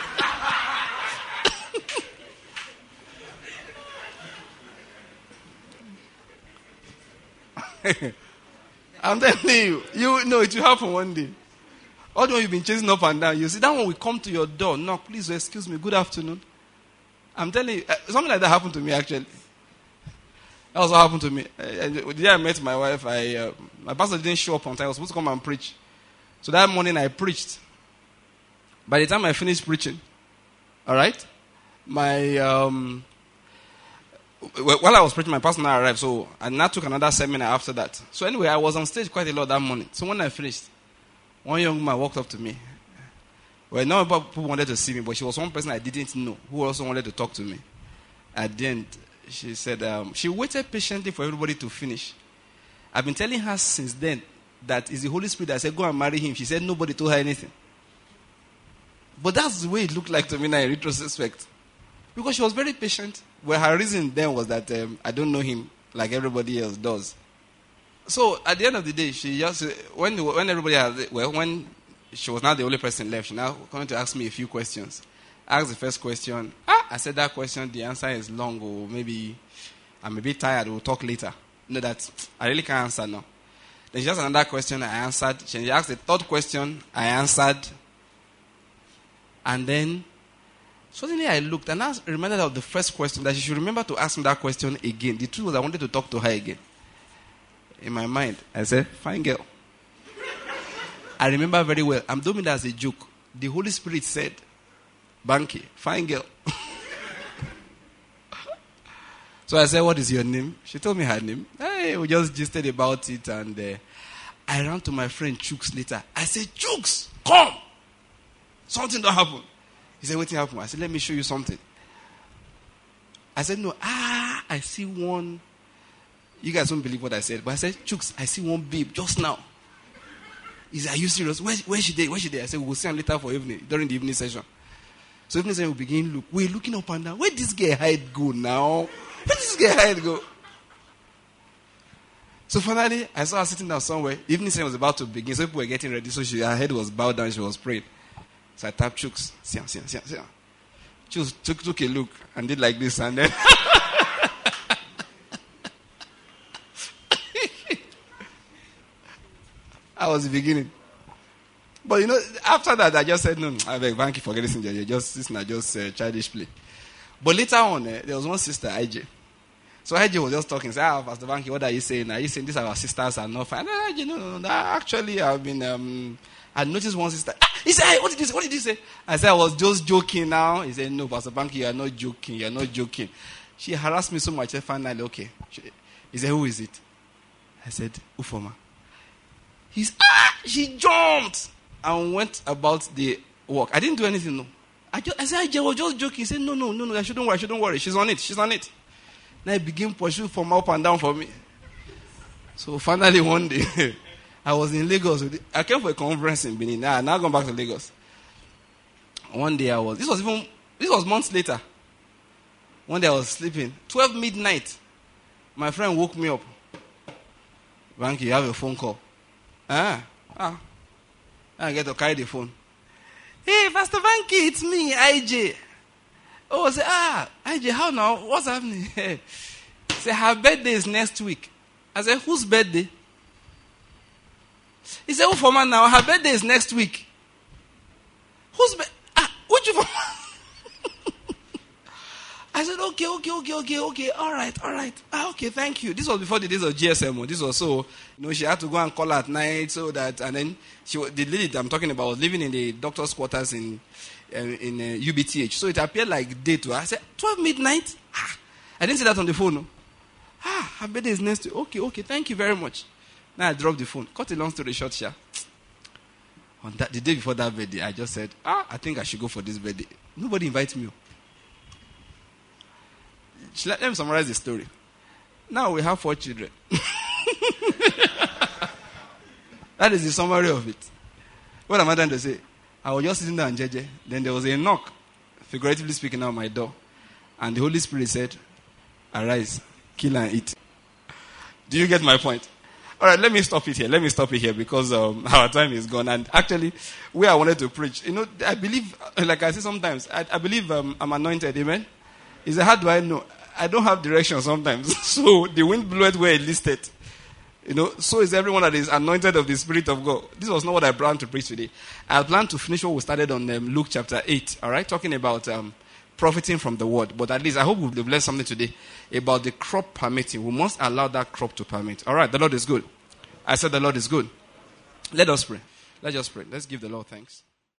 I'm telling you, you know it will happen one day. All the one you've been chasing up and down, you see that one will come to your door. Knock, please, excuse me, good afternoon. I'm telling you, uh, something like that happened to me actually. That was what happened to me. Uh, the day I met my wife, I uh, my pastor didn't show up on time. I was supposed to come and preach. So that morning I preached. By the time I finished preaching, all right, my um, while I was preaching, my pastor now arrived. So I now took another seminar after that. So anyway, I was on stage quite a lot that morning. So when I finished, one young man walked up to me. Well, no people wanted to see me, but she was one person I didn't know who also wanted to talk to me. At the end, she said, um, she waited patiently for everybody to finish. I've been telling her since then that it's the Holy Spirit that said, go and marry him. She said nobody told her anything. But that's the way it looked like to me now in retrospect. Because she was very patient. Well, her reason then was that um, I don't know him like everybody else does. So at the end of the day, she just when when everybody had well when she was not the only person left, she now coming to ask me a few questions. I asked the first question. Ah, I said that question. The answer is long, or maybe I'm a bit tired. We'll talk later. No, that I really can't answer now. Then she asked another question. I answered. She asked the third question. I answered. And then suddenly I looked and I reminded her of the first question that she should remember to ask me that question again. The truth was I wanted to talk to her again. In my mind, I said, fine girl. I remember very well. I'm doing that as a joke. The Holy Spirit said, Banky, fine girl. So I said, what is your name? She told me her name. Hey, we just gisted about it. And uh, I ran to my friend Chooks later. I said, Chooks, come. Something don't happen. He said, what happened? I said, let me show you something. I said, no. Ah, I see one. You guys won't believe what I said. But I said, Chooks, I see one babe just now. He said, are you serious? Where, where she there? Where she there? I said, we'll see her later for evening, during the evening session. So evening session, we begin look. We're looking up and down. Where this girl hide go now? Where this girl hide go? So finally, I saw her sitting down somewhere. Evening session was about to begin. So people were getting ready. So she, her head was bowed down. She was praying. So I tapped Chooks. See her, see her, see her, see her. Chooks took, took a look and did like this. And then... I was beginning. But you know, after that, I just said, no, I beg, Banky, forget this. You're just, this is just uh, childish play. But later on, uh, there was one sister, I J. So I J was just talking, say, ah, Pastor Banky, what are you saying? Are you saying these are our sisters are not fine? No, I J, no, no, no. Actually, I've been, um, I noticed one sister. Ah, he said, hey, what did you say? What did you say? I said, I was just joking now. He said, no, Pastor Banky, you are not joking. You are not joking. She harassed me so much. I finally, okay. He said, who is it? I said, Ufoma. He's, ah! She jumped and went about the work. I didn't do anything, no. I, just, I said, I was just joking. He said, no, no, no, no, I shouldn't worry, I shouldn't worry. She's on it, she's on it. Then I begin pursue from up and down for me. So finally one day, I was in Lagos. I came for a conference in Benin. Now I now gone back to Lagos. One day I was, this was even, this was months later. One day I was sleeping. twelve midnight. My friend woke me up. Banky, you have a phone call. Ah, ah. I get to carry the phone. Hey, Pastor Banky, it's me, I J. Oh, I say, ah, I J, how now? What's happening? Say, her birthday is next week. I said, whose birthday? He said, oh, for man now, her birthday is next week. Whose birthday? Ah, which for I said, okay, okay, okay, okay, okay, all right, all right. Ah, okay, thank you. This was before the days of G S M. This was so, you know, she had to go and call at night so that, and then she, the lady I'm talking about was living in the doctor's quarters in uh, in uh, U B T H. So it appeared like day to her. I said, twelve midnight? Ah, I didn't say that on the phone. No. Ah, her birthday is next week. Okay, okay, thank you very much. Now I dropped the phone. Cut a long story short, Sha. On that, the day before that birthday, I just said, ah, I think I should go for this birthday. Nobody invites me. Let me summarize the story. Now we have four children. That is the summary of it. What am I trying to say? I was just sitting there and J J. Then there was a knock, figuratively speaking, on my door. And the Holy Spirit said, arise, kill and eat. Do you get my point? All right, let me stop it here. Let me stop it here because um, our time is gone. And actually, where I wanted to preach, you know, I believe, like I say sometimes, I, I believe um, I'm anointed, amen? He said, how do I know? I don't have direction sometimes. So the wind blew it where it listed. You know, so is everyone that is anointed of the Spirit of God. This was not what I planned to preach today. I planned to finish what we started on um, Luke chapter eight, all right, talking about um, profiting from the word. But at least I hope we've learned something today about the crop permitting. We must allow that crop to permit. All right, the Lord is good. I said the Lord is good. Let us pray. Let's just pray. Let's give the Lord thanks.